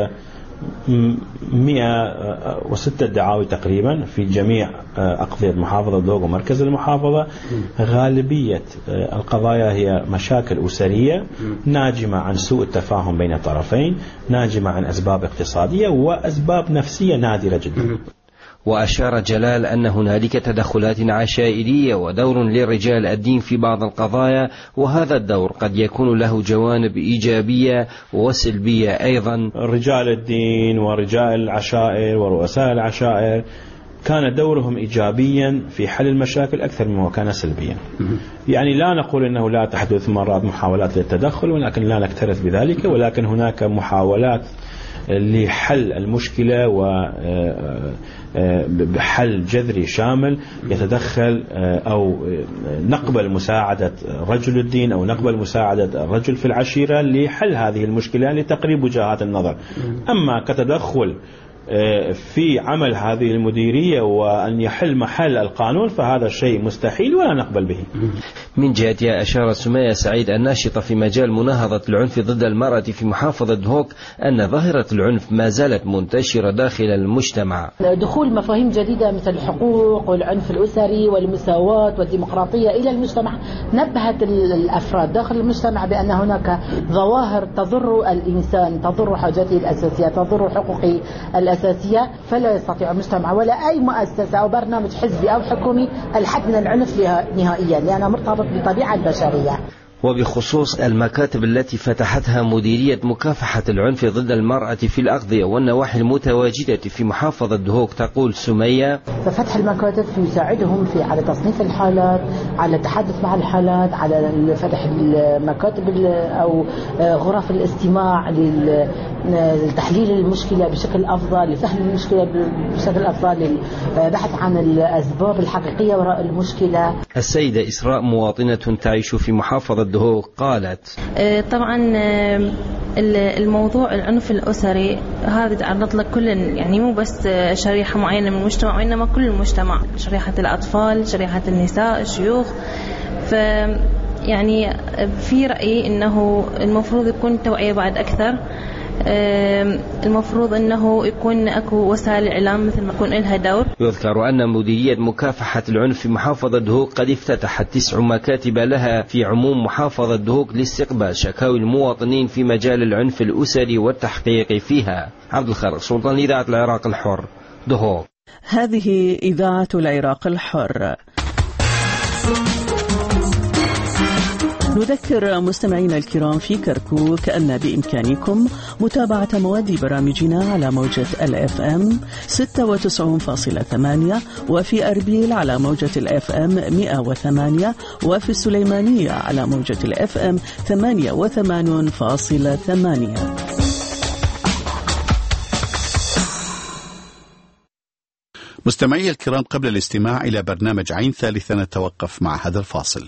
106 دعاوي تقريبا في جميع أقضية محافظة دهوك ومركز المحافظة. غالبية القضايا هي مشاكل أسرية ناجمة عن سوء التفاهم بين الطرفين، ناجمة عن أسباب اقتصادية وأسباب نفسية نادرة جدا. وأشار جلال أن هنالك تدخلات عشائرية ودور لرجال الدين في بعض القضايا، وهذا الدور قد يكون له جوانب إيجابية وسلبية أيضا. رجال الدين ورجال العشائر ورؤساء العشائر كان دورهم إيجابيا في حل المشاكل أكثر مما كان سلبيا. يعني لا نقول أنه لا تحدث مرات محاولات للتدخل، ولكن لا نكترث بذلك، ولكن هناك محاولات لحل المشكلة وبحل جذري شامل يتدخل أو نقبل مساعدة رجل الدين أو نقبل مساعدة الرجل في العشيرة لحل هذه المشكلة لتقريب وجهات النظر. أما كتدخل في عمل هذه المديرية وأن يحل محل القانون فهذا شيء مستحيل ولا نقبل به. من جهتها أشارت سمية سعيد الناشطة في مجال مناهضة العنف ضد المرأة في محافظة دهوك أن ظاهرة العنف ما زالت منتشرة داخل المجتمع. دخول مفاهيم جديدة مثل الحقوق والعنف الأسري والمساواة والديمقراطية إلى المجتمع نبهت الأفراد داخل المجتمع بأن هناك ظواهر تضر الإنسان، تضر حاجاته الأساسية، تضر حقوقه الأساسية، فلا يستطيع المجتمع ولا أي مؤسسة أو برنامج حزبي أو حكومي الحد من العنف نهائيا، لأنه مرتبط بالطبيعة البشرية. وبخصوص المكاتب التي فتحتها مديرية مكافحة العنف ضد المرأة في الأقضية والنواحي المتواجدة في محافظة دهوك، تقول سمية: ففتح المكاتب يساعدهم على تصنيف الحالات، على التحدث مع الحالات، على فتح المكاتب أو غرف الاستماع لتحليل المشكلة بشكل أفضل، لفهم المشكلة بشكل أفضل، للبحث عن الأسباب الحقيقية وراء المشكلة. السيدة إسراء مواطنة تعيش في محافظة دهوك قالت: طبعا الموضوع العنف الأسري هذا تعرض له كل، يعني مو بس شريحة معينة من المجتمع وإنما كل المجتمع، شريحة الأطفال، شريحة النساء، الشيوخ. يعني في رأيي إنه المفروض يكون توعية بعد أكثر، المفروض أنه يكون أكو وسائل إعلام مثل ما يكون لها دور. يذكر أن مديرية مكافحة العنف في محافظة دهوك قد افتتحت 9 مكاتب لها في عموم محافظة دهوك لاستقبال شكاوي المواطنين في مجال العنف الأسري والتحقيق فيها. عبد الخالق سلطان، إذاعة العراق الحر، دهوك. هذه إذاعة العراق الحر. نذكر مستمعينا الكرام في كركوك أن بإمكانكم متابعة مواد برامجنا على موجة الFM 96.8، وفي أربيل على موجة الFM 108، وفي السليمانية على موجة الFM 88.8. مستمعي الكرام، قبل الاستماع إلى برنامج عين ثالثة نتوقف مع هذا الفاصل.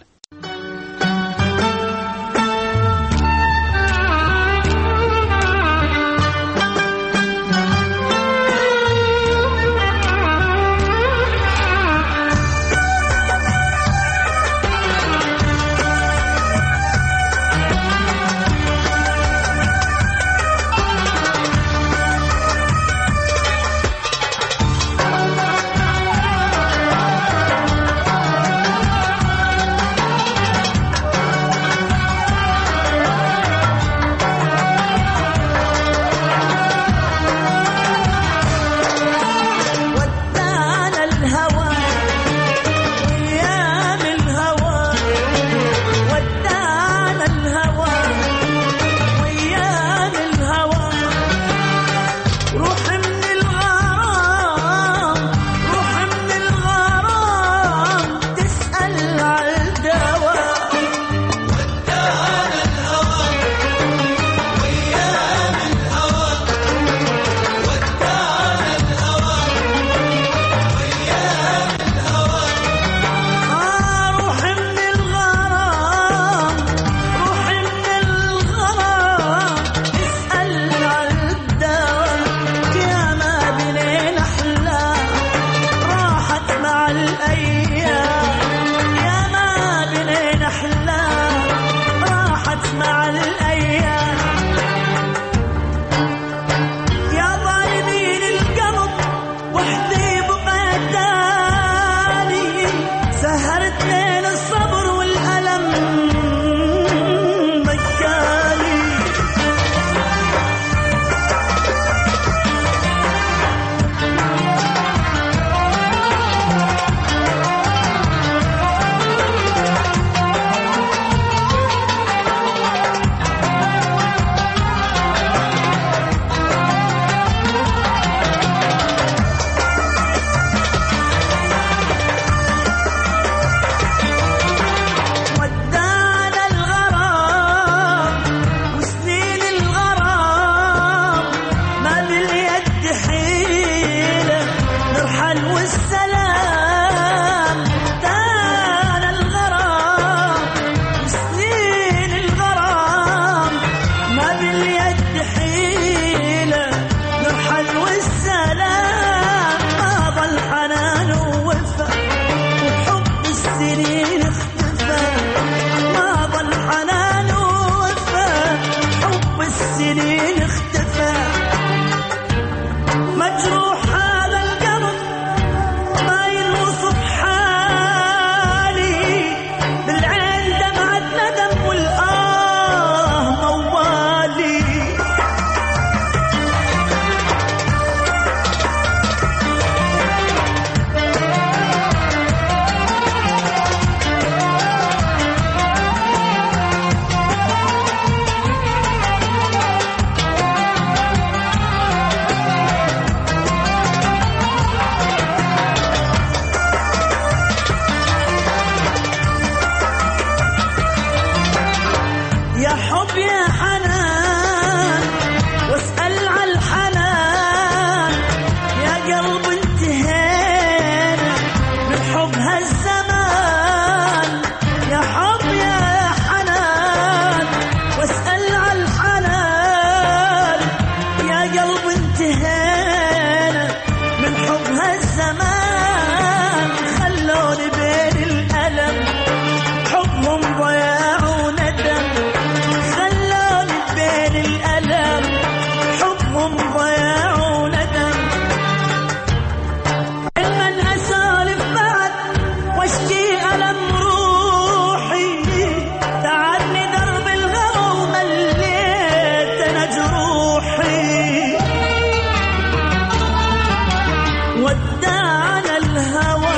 ودعنا الهوى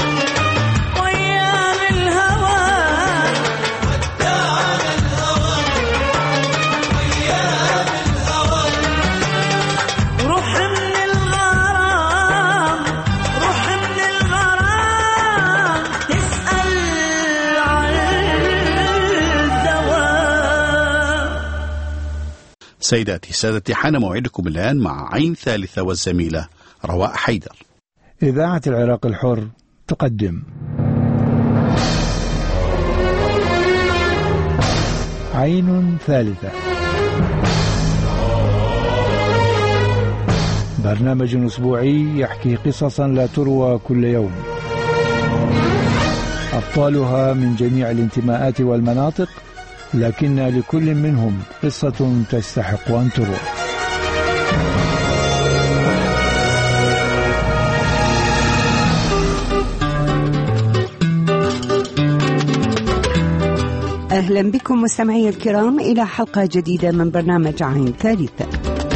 ويا الهوى ودعنا الهوى ويا الهوى روح من الغرام روح من الغرام تسأل عن الدواء. سيداتي سادتي، حان موعدكم الآن مع عين ثالثة والزميلة رواء حيدر. إذاعة العراق الحر تقدم عين ثالثة، برنامج أسبوعي يحكي قصصا لا تروى كل يوم، أبطالها من جميع الانتماءات والمناطق، لكن لكل منهم قصة تستحق أن تروى. أهلا بكم مستمعي الكرام إلى حلقة جديدة من برنامج عين ثالثة.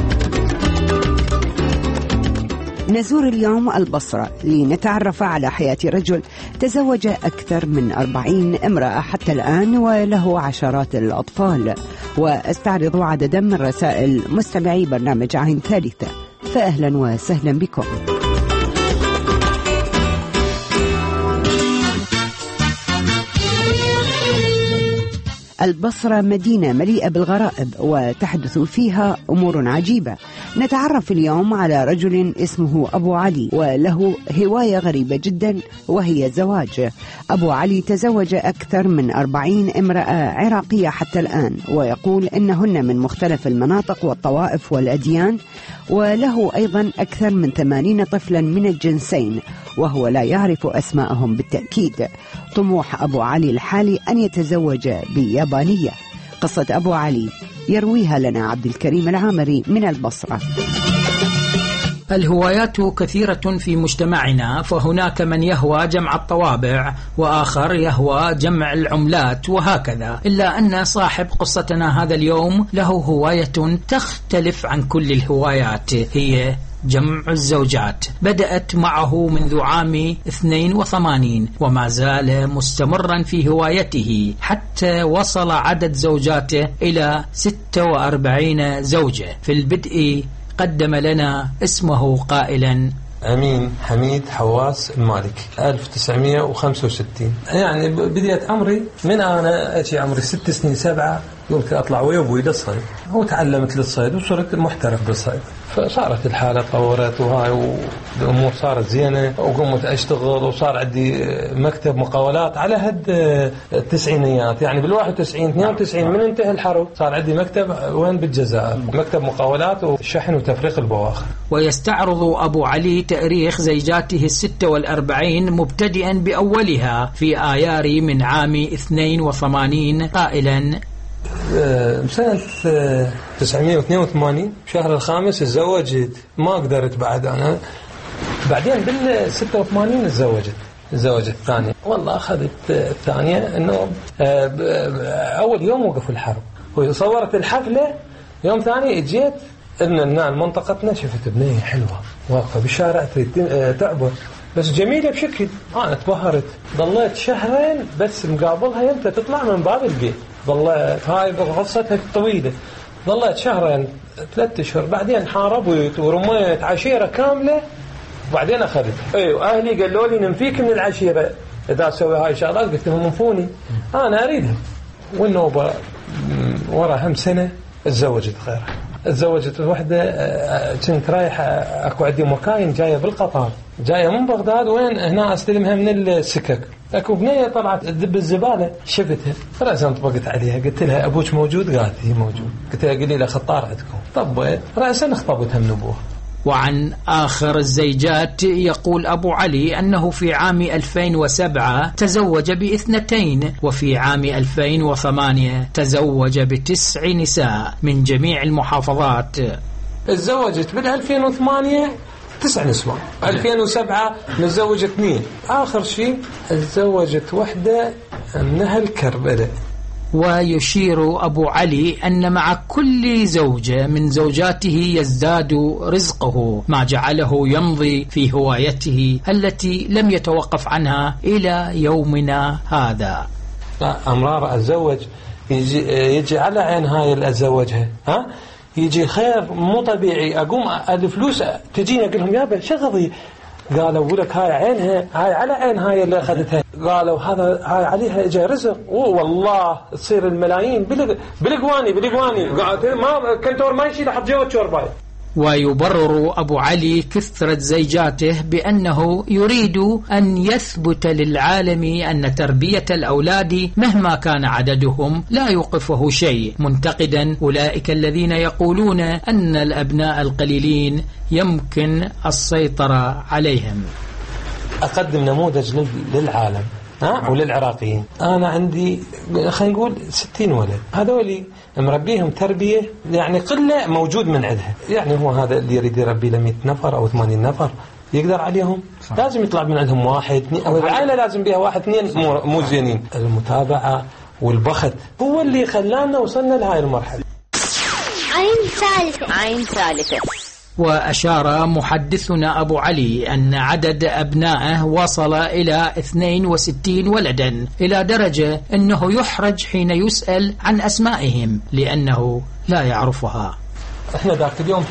نزور اليوم البصرة لنتعرف على حياة رجل تزوج أكثر من 40 امرأة حتى الآن وله عشرات الأطفال، وأستعرض عددا من رسائل مستمعي برنامج عين ثالثة، فأهلا وسهلا بكم. البصرة مدينة مليئة بالغرائب وتحدث فيها أمور عجيبة. نتعرف اليوم على رجل اسمه أبو علي، وله هواية غريبة جدا وهي الزواج. أبو علي تزوج أكثر من 40 امرأة عراقية حتى الآن، ويقول إنهن من مختلف المناطق والطوائف والأديان، وله أيضا أكثر من 80 طفلا من الجنسين، وهو لا يعرف أسماءهم بالتأكيد. طموح أبو علي الحالي أن يتزوج بيابانية. قصة أبو علي يرويها لنا عبد الكريم العامري من البصرة. الهوايات كثيرة في مجتمعنا، فهناك من يهوى جمع الطوابع وآخر يهوى جمع العملات وهكذا، إلا أن صاحب قصتنا هذا اليوم له هواية تختلف عن كل الهوايات، هي جمع الزوجات. بدأت معه منذ عام 82 وما زال مستمرا في هوايته حتى وصل عدد زوجاته إلى 46 زوجة. في البدء قدم لنا اسمه قائلا: أمين حميد حواس المالك، 1965. يعني بديت عمري من أنا أجي عمري 6 سنين 7 يمكن أطلع ويا أبوي للصيد، وتعلمت للصيد وصرت محترف بالصيد. فصارت الحالة تطورت وهاي والأمور صارت زينة، وقمت أشتغل وصار عندي مكتب مقاولات على هد التسعينيات، يعني بال91 92 من انتهى الحرب صار عندي مكتب وين بالجزائر، مكتب مقاولات وشحن وتفريغ البواخر. ويستعرض أبو علي تاريخ زيجاته 46 مبتدئا بأولها في آيار من عام 82 قائلا: سنة 982 شهر الخامس تزوجت، ما قدرت بعد أنا. بعدين بال86 تزوجت الثانية. والله أخذت الثانية إنه أول يوم وقف الحرب وصورت الحفلة، يوم ثاني اجيت إن منطقتنا شفت بنية حلوة واقفة بالشارع تريد تعبر، بس جميلة بشكل. أنا تبهرت، ضليت شهرين بس مقابلها يمتى تطلع من باب البيت. ضليت هاي قصتها طويلة، ضليت شهرين 3 أشهر، بعدين حاربت ورميت عشيرة كاملة، وبعدين أخذت. أيوة أهلي قالوا لي ننفيك من العشيرة إذا أسوي هاي شغلات. قلت لهم منفوني، أنا أريدها. والنوبة وراها سنة تزوجت غيرها. تزوجت وحدة، كنت رايح أكو عندي مكاين جاية بالقطار، جاية من بغداد، وين هنا أستلمها من السكك. أكو بنية طلعت تدب الزبالة، شفتها رأسا طبقت عليها، قلت لها أبوك موجود؟ قالت هي موجود. قلت لها قولي لها خطار عندكم. طبيت رأسا اخطبتها من أبوها. وعن آخر الزيجات يقول أبو علي أنه في عام 2007 تزوج ب2، وفي عام 2008 تزوج ب9 نساء من جميع المحافظات. تزوجت بال2008 9 نسوان، 2007 نتزوج 2. آخر شيء تزوجت وحدة من أهل كربلاء، ويشير أبو علي أن مع كل زوجة من زوجاته يزداد رزقه، ما جعله يمضي في هوايته التي لم يتوقف عنها إلى يومنا هذا. أمرار أتزوج يجي على عين هاي اللي أتزوجها، يجي خير مو طبيعي. أقوم الفلوس تجيني أقول لهم يابا شغضي، قالوا ولك هاي عينها، هاي على عين هاي اللي أخذتها، قالوا هذا هاي عليها إجا رزق، والله تصير الملايين بالقواني ما كنتور ما يشيل حط جوة شورباي. ويبرر أبو علي كثرة زيجاته بأنه يريد أن يثبت للعالم أن تربية الأولاد مهما كان عددهم لا يوقفه شيء، منتقدا أولئك الذين يقولون أن الأبناء القليلين يمكن السيطرة عليهم. أقدم نموذج للعالم وللعراقيين. أنا عندي خلينا نقول 60 ولد، هذولي مربيهم تربية يعني قلة موجود من عندها. يعني هو هذا اللي يريد يربي له 100 نفر أو 80 نفر يقدر عليهم؟ صح. لازم يطلع من عندهم واحد اثنين، أو العائلة لازم بها واحد اثنين مو زينين. المتابعة والبخت هو اللي خلانا وصلنا لهاي المرحلة. عين ثالثة. وأشار محدثنا أبو علي أن عدد أبنائه وصل إلى 62 ولدا، إلى درجة أنه يحرج حين يسأل عن أسمائهم لأنه لا يعرفها. احنا ذاك اليوم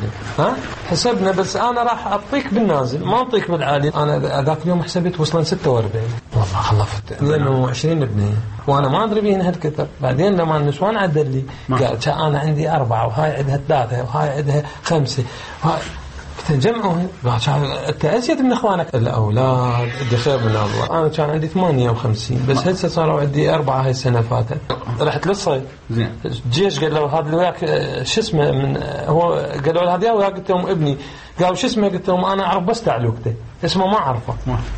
حسبنا بس انا راح اعطيك بالنازل ما اعطيك بالعالي. انا ذاك اليوم حسبت وصلنا 46 والله خلفت 22 ابنيه وانا ما ادري بين هالكثر. بعدين لما النسوان عدل لي قال انا عندي 4 وهاي عندها 3 وهاي عندها 5 تجمعوا. انت ازيد من اخوانك. الاولاد بدي خير من الله. انا كان عندي 58 بس هسه صاروا عندي 4 هاي السنه فاتت. رحت للصيد زين الجيش قال له هذا وياك شو اسمه من هو قالوا له هذا وياك. قلت لهم ابني. قالوا شو اسمه؟ قلت لهم انا اعرف بس تعلوقته اسمه ما اعرفه.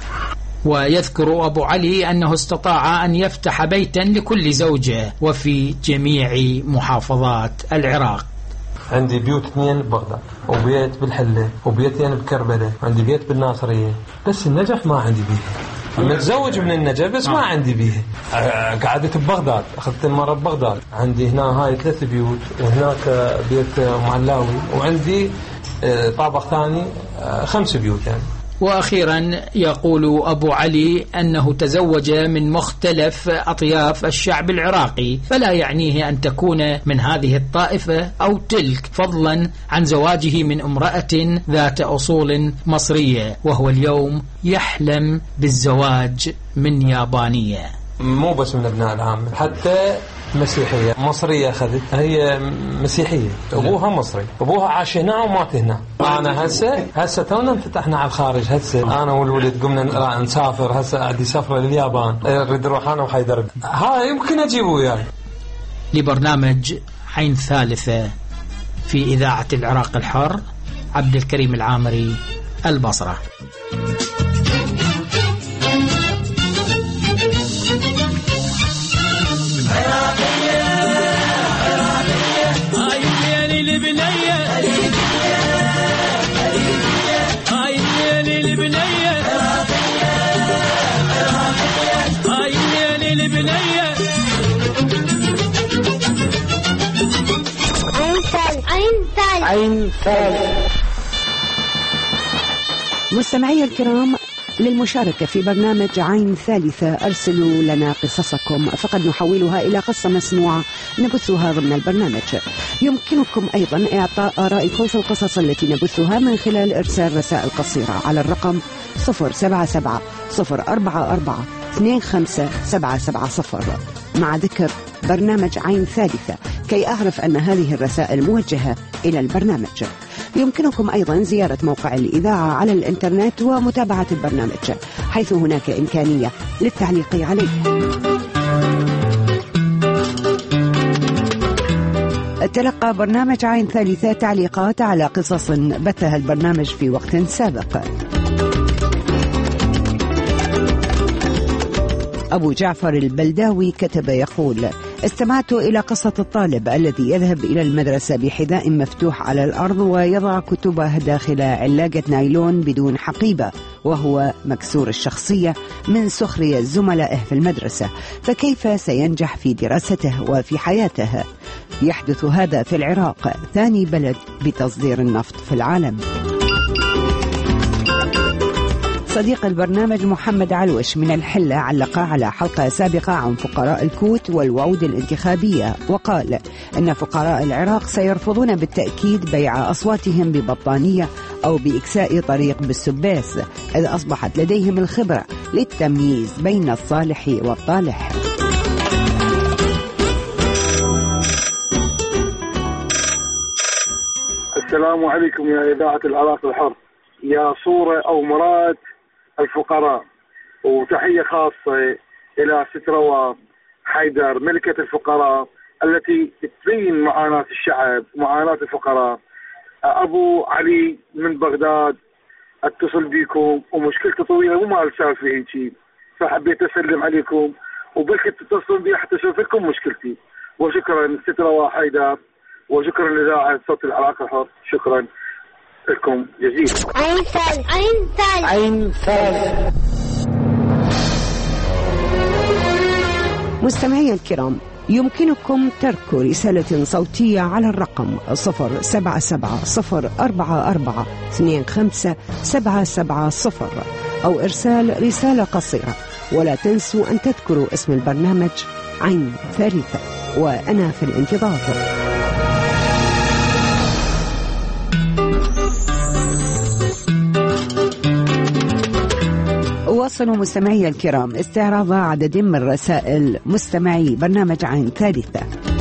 ويذكر أبو علي أنه استطاع أن يفتح بيتا لكل زوجة وفي جميع محافظات العراق. عندي بيوت 2 ببغداد وبيت بالحلة وبيتين بكربلاء وعندي بيت بالناصرية بس النجف ما عندي بيه. متزوج من النجف بس ما عندي بيه. قعدت ببغداد أخذت مرة ببغداد. عندي هنا هاي 3 بيوت وهناك بيت معلاوي وعندي طابق ثاني 5 بيوت يعني. وأخيرا يقول أبو علي أنه تزوج من مختلف أطياف الشعب العراقي، فلا يعنيه أن تكون من هذه الطائفة أو تلك، فضلا عن زواجه من امرأة ذات أصول مصرية، وهو اليوم يحلم بالزواج من يابانية. مو بس من ابناء العام، حتى مسيحية مصرية أخذت، هي مسيحية أبوها مصري، أبوها عاش هنا ومات هنا. أنا هسه تونا انفتحنا على الخارج. هسه أنا والولد قمنا نسافر. هسه قاعد يسافر لليابان. أريد أروح أنا وحيدر. ها يمكن أجيبه وياي. لبرنامج عين ثالثة في إذاعة العراق الحر، عبد الكريم العامري، البصرة. عين ثالثة. مستمعي الكرام، للمشاركة في برنامج عين ثالثة أرسلوا لنا قصصكم، فقد نحولها إلى قصة مسموعة نبثها ضمن البرنامج. يمكنكم أيضا إعطاء آرائكم في القصص التي نبثها من خلال إرسال رسائل قصيرة على الرقم 077-044-25770 مع ذكر برنامج عين ثالثة كي أعرف أن هذه الرسائل موجهة إلى البرنامج. يمكنكم أيضا زيارة موقع الإذاعة على الإنترنت ومتابعة البرنامج، حيث هناك إمكانية للتعليق عليه. تلقى برنامج عين ثالثة تعليقات على قصص بثها البرنامج في وقت سابق. أبو جعفر البلداوي كتب يقول: استمعت إلى قصة الطالب الذي يذهب إلى المدرسة بحذاء مفتوح على الأرض ويضع كتبه داخل علاقة نايلون بدون حقيبة وهو مكسور الشخصية من سخرية زملائه في المدرسة، فكيف سينجح في دراسته وفي حياته؟ يحدث هذا في العراق، ثاني بلد بتصدير النفط في العالم. صديق البرنامج محمد علوش من الحلة علق على حلقة سابقة عن فقراء الكوت والوعود الانتخابية، وقال إن فقراء العراق سيرفضون بالتأكيد بيع أصواتهم ببطانية أو بإكساء طريق بالسباس، إذ أصبحت لديهم الخبرة للتمييز بين الصالح والطالح. السلام عليكم يا إذاعة العراق الحر، يا صورة أو مراد الفقراء، وتحية خاصة إلى ستروى حيدر ملكة الفقراء التي تبين معاناة الشعب ومعاناة الفقراء. أبو علي من بغداد اتصل بكم ومشكلته طويلة وما ألسافي هيك، فحبيت أسلم عليكم وبلكت تتصلون بي حتى أشوف لكم مشكلتي. وشكرا ستروى حيدر، وشكرا لإذاعة صوت العراق الحر، شكرا لكم جزيلا. عين ثالث عين ثالث عين ثالث. مستمعي الكرام، يمكنكم ترك رسالة صوتية على الرقم 077-044-25-770 أو إرسال رسالة قصيرة، ولا تنسوا أن تذكروا اسم البرنامج عين ثالثة، وأنا في الانتظار. واصلوا مستمعي الكرام استعراض عدد من رسائل مستمعي برنامج عين ثالثة.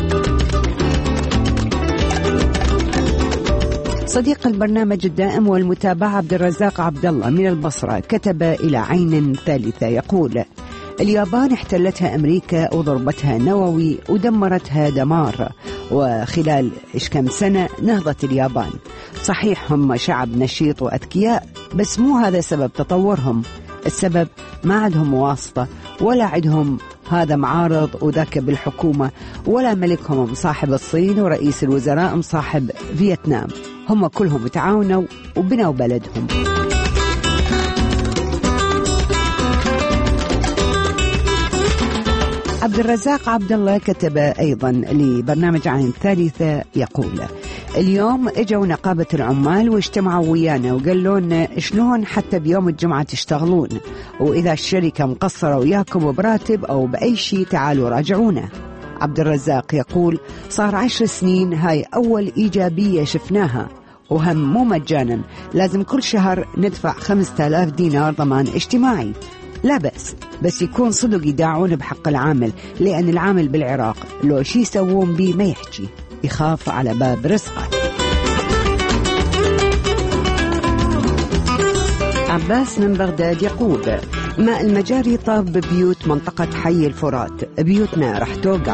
صديق البرنامج الدائم والمتابع عبد الرزاق عبد الله من البصرة كتب إلى عين ثالثة يقول: اليابان احتلتها أمريكا وضربتها نووي ودمرتها دمار، وخلال كم سنة نهضت اليابان. صحيح هم شعب نشيط وأذكياء، بس مو هذا سبب تطورهم. السبب ما عندهم واسطة، ولا عندهم هذا معارض وذاك بالحكومة، ولا ملكهم صاحب الصين ورئيس الوزراء مصاحب فيتنام. هم كلهم تعاونوا وبنوا بلدهم. عبد الرزاق عبد الله كتب أيضا لبرنامج عين ثالثة يقول: اليوم اجوا نقابة العمال واجتمعوا ويانا وقالوا لنا شلون حتى بيوم الجمعة تشتغلون، وإذا الشركة مقصرة وياكم براتب أو بأي شيء تعالوا راجعونا. عبد الرزاق يقول: صار 10 سنين هاي أول إيجابية شفناها، وهم مو مجانا، لازم كل شهر ندفع 5000 دينار ضمان اجتماعي. لا بس يكون صدق يداعون بحق العامل، لأن العامل بالعراق لو شي يسوون بيه ما يحكي، يخاف على باب رزقه. عباس من بغداد يقول: ماء المجاري طاب ببيوت منطقة حي الفرات، بيوتنا رح توقع.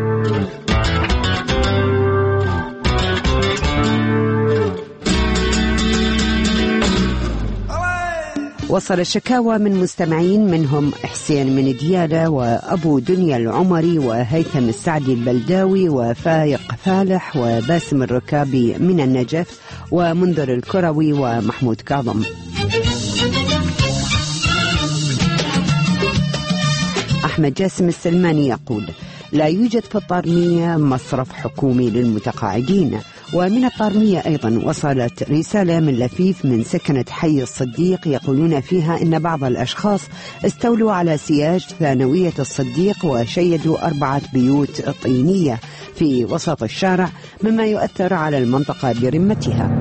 وصل الشكاوى من مستمعين منهم حسين من ديالى، وأبو دنيا العمري، وهيثم السعدي البلداوي، وفايق فالح، وباسم الركابي من النجف، ومنذر الكروي، ومحمود كاظم. أحمد جاسم السلماني يقول: لا يوجد في الطارمية مصرف حكومي للمتقاعدين. ومن الطارمية أيضا وصلت رسالة من لفيف من سكنة حي الصديق يقولون فيها إن بعض الأشخاص استولوا على سياج ثانوية الصديق وشيدوا 4 بيوت طينية في وسط الشارع، مما يؤثر على المنطقة برمتها.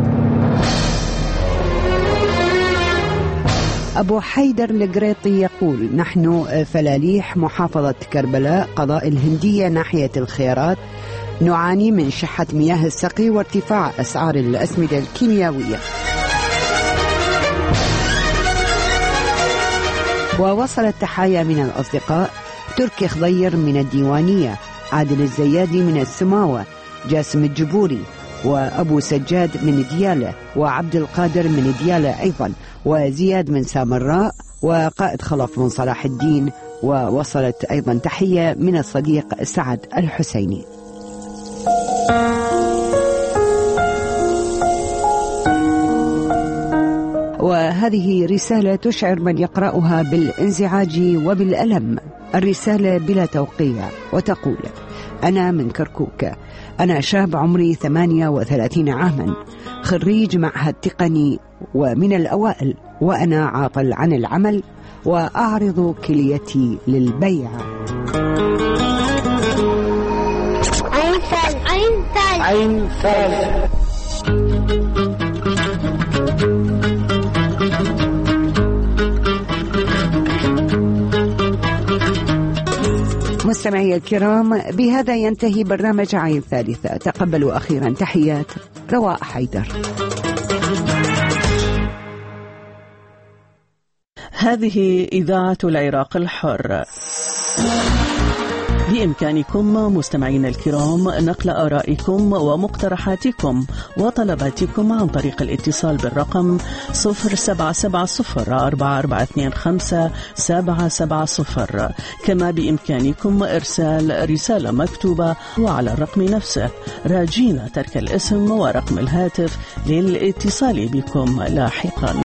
أبو حيدر القريطي يقول: نحن فلاليح محافظة كربلاء قضاء الهندية ناحية الخيرات نعاني من شحة مياه السقي وارتفاع أسعار الأسمدة الكيميائية. ووصلت تحايا من الأصدقاء: تركي خضير من الديوانية، عادل الزيادي من السماوة، جاسم الجبوري، وأبو سجاد من ديالة، وعبد القادر من ديالة أيضا، وزياد من سامراء، وقائد خلف من صلاح الدين. ووصلت أيضا تحية من الصديق سعد الحسيني. هذه رسالة تشعر من يقرأها بالانزعاج وبالألم. الرسالة بلا توقيع وتقول: أنا من كركوك، أنا شاب عمري 38 عاما، خريج معهد تقني ومن الأوائل، وأنا عاطل عن العمل وأعرض كليتي للبيع. عين ثالث. مستمعي الكرام، بهذا ينتهي برنامج عين ثالثة. تقبلوا أخيرا تحيات رواء حيدر. هذه إذاعة العراق الحر. بإمكانكم مستمعين الكرام نقل آرائكم ومقترحاتكم وطلباتكم عن طريق الاتصال بالرقم 0770-4425-770. كما بإمكانكم إرسال رسالة مكتوبة وعلى الرقم نفسه، راجين ترك الاسم ورقم الهاتف للاتصال بكم لاحقا.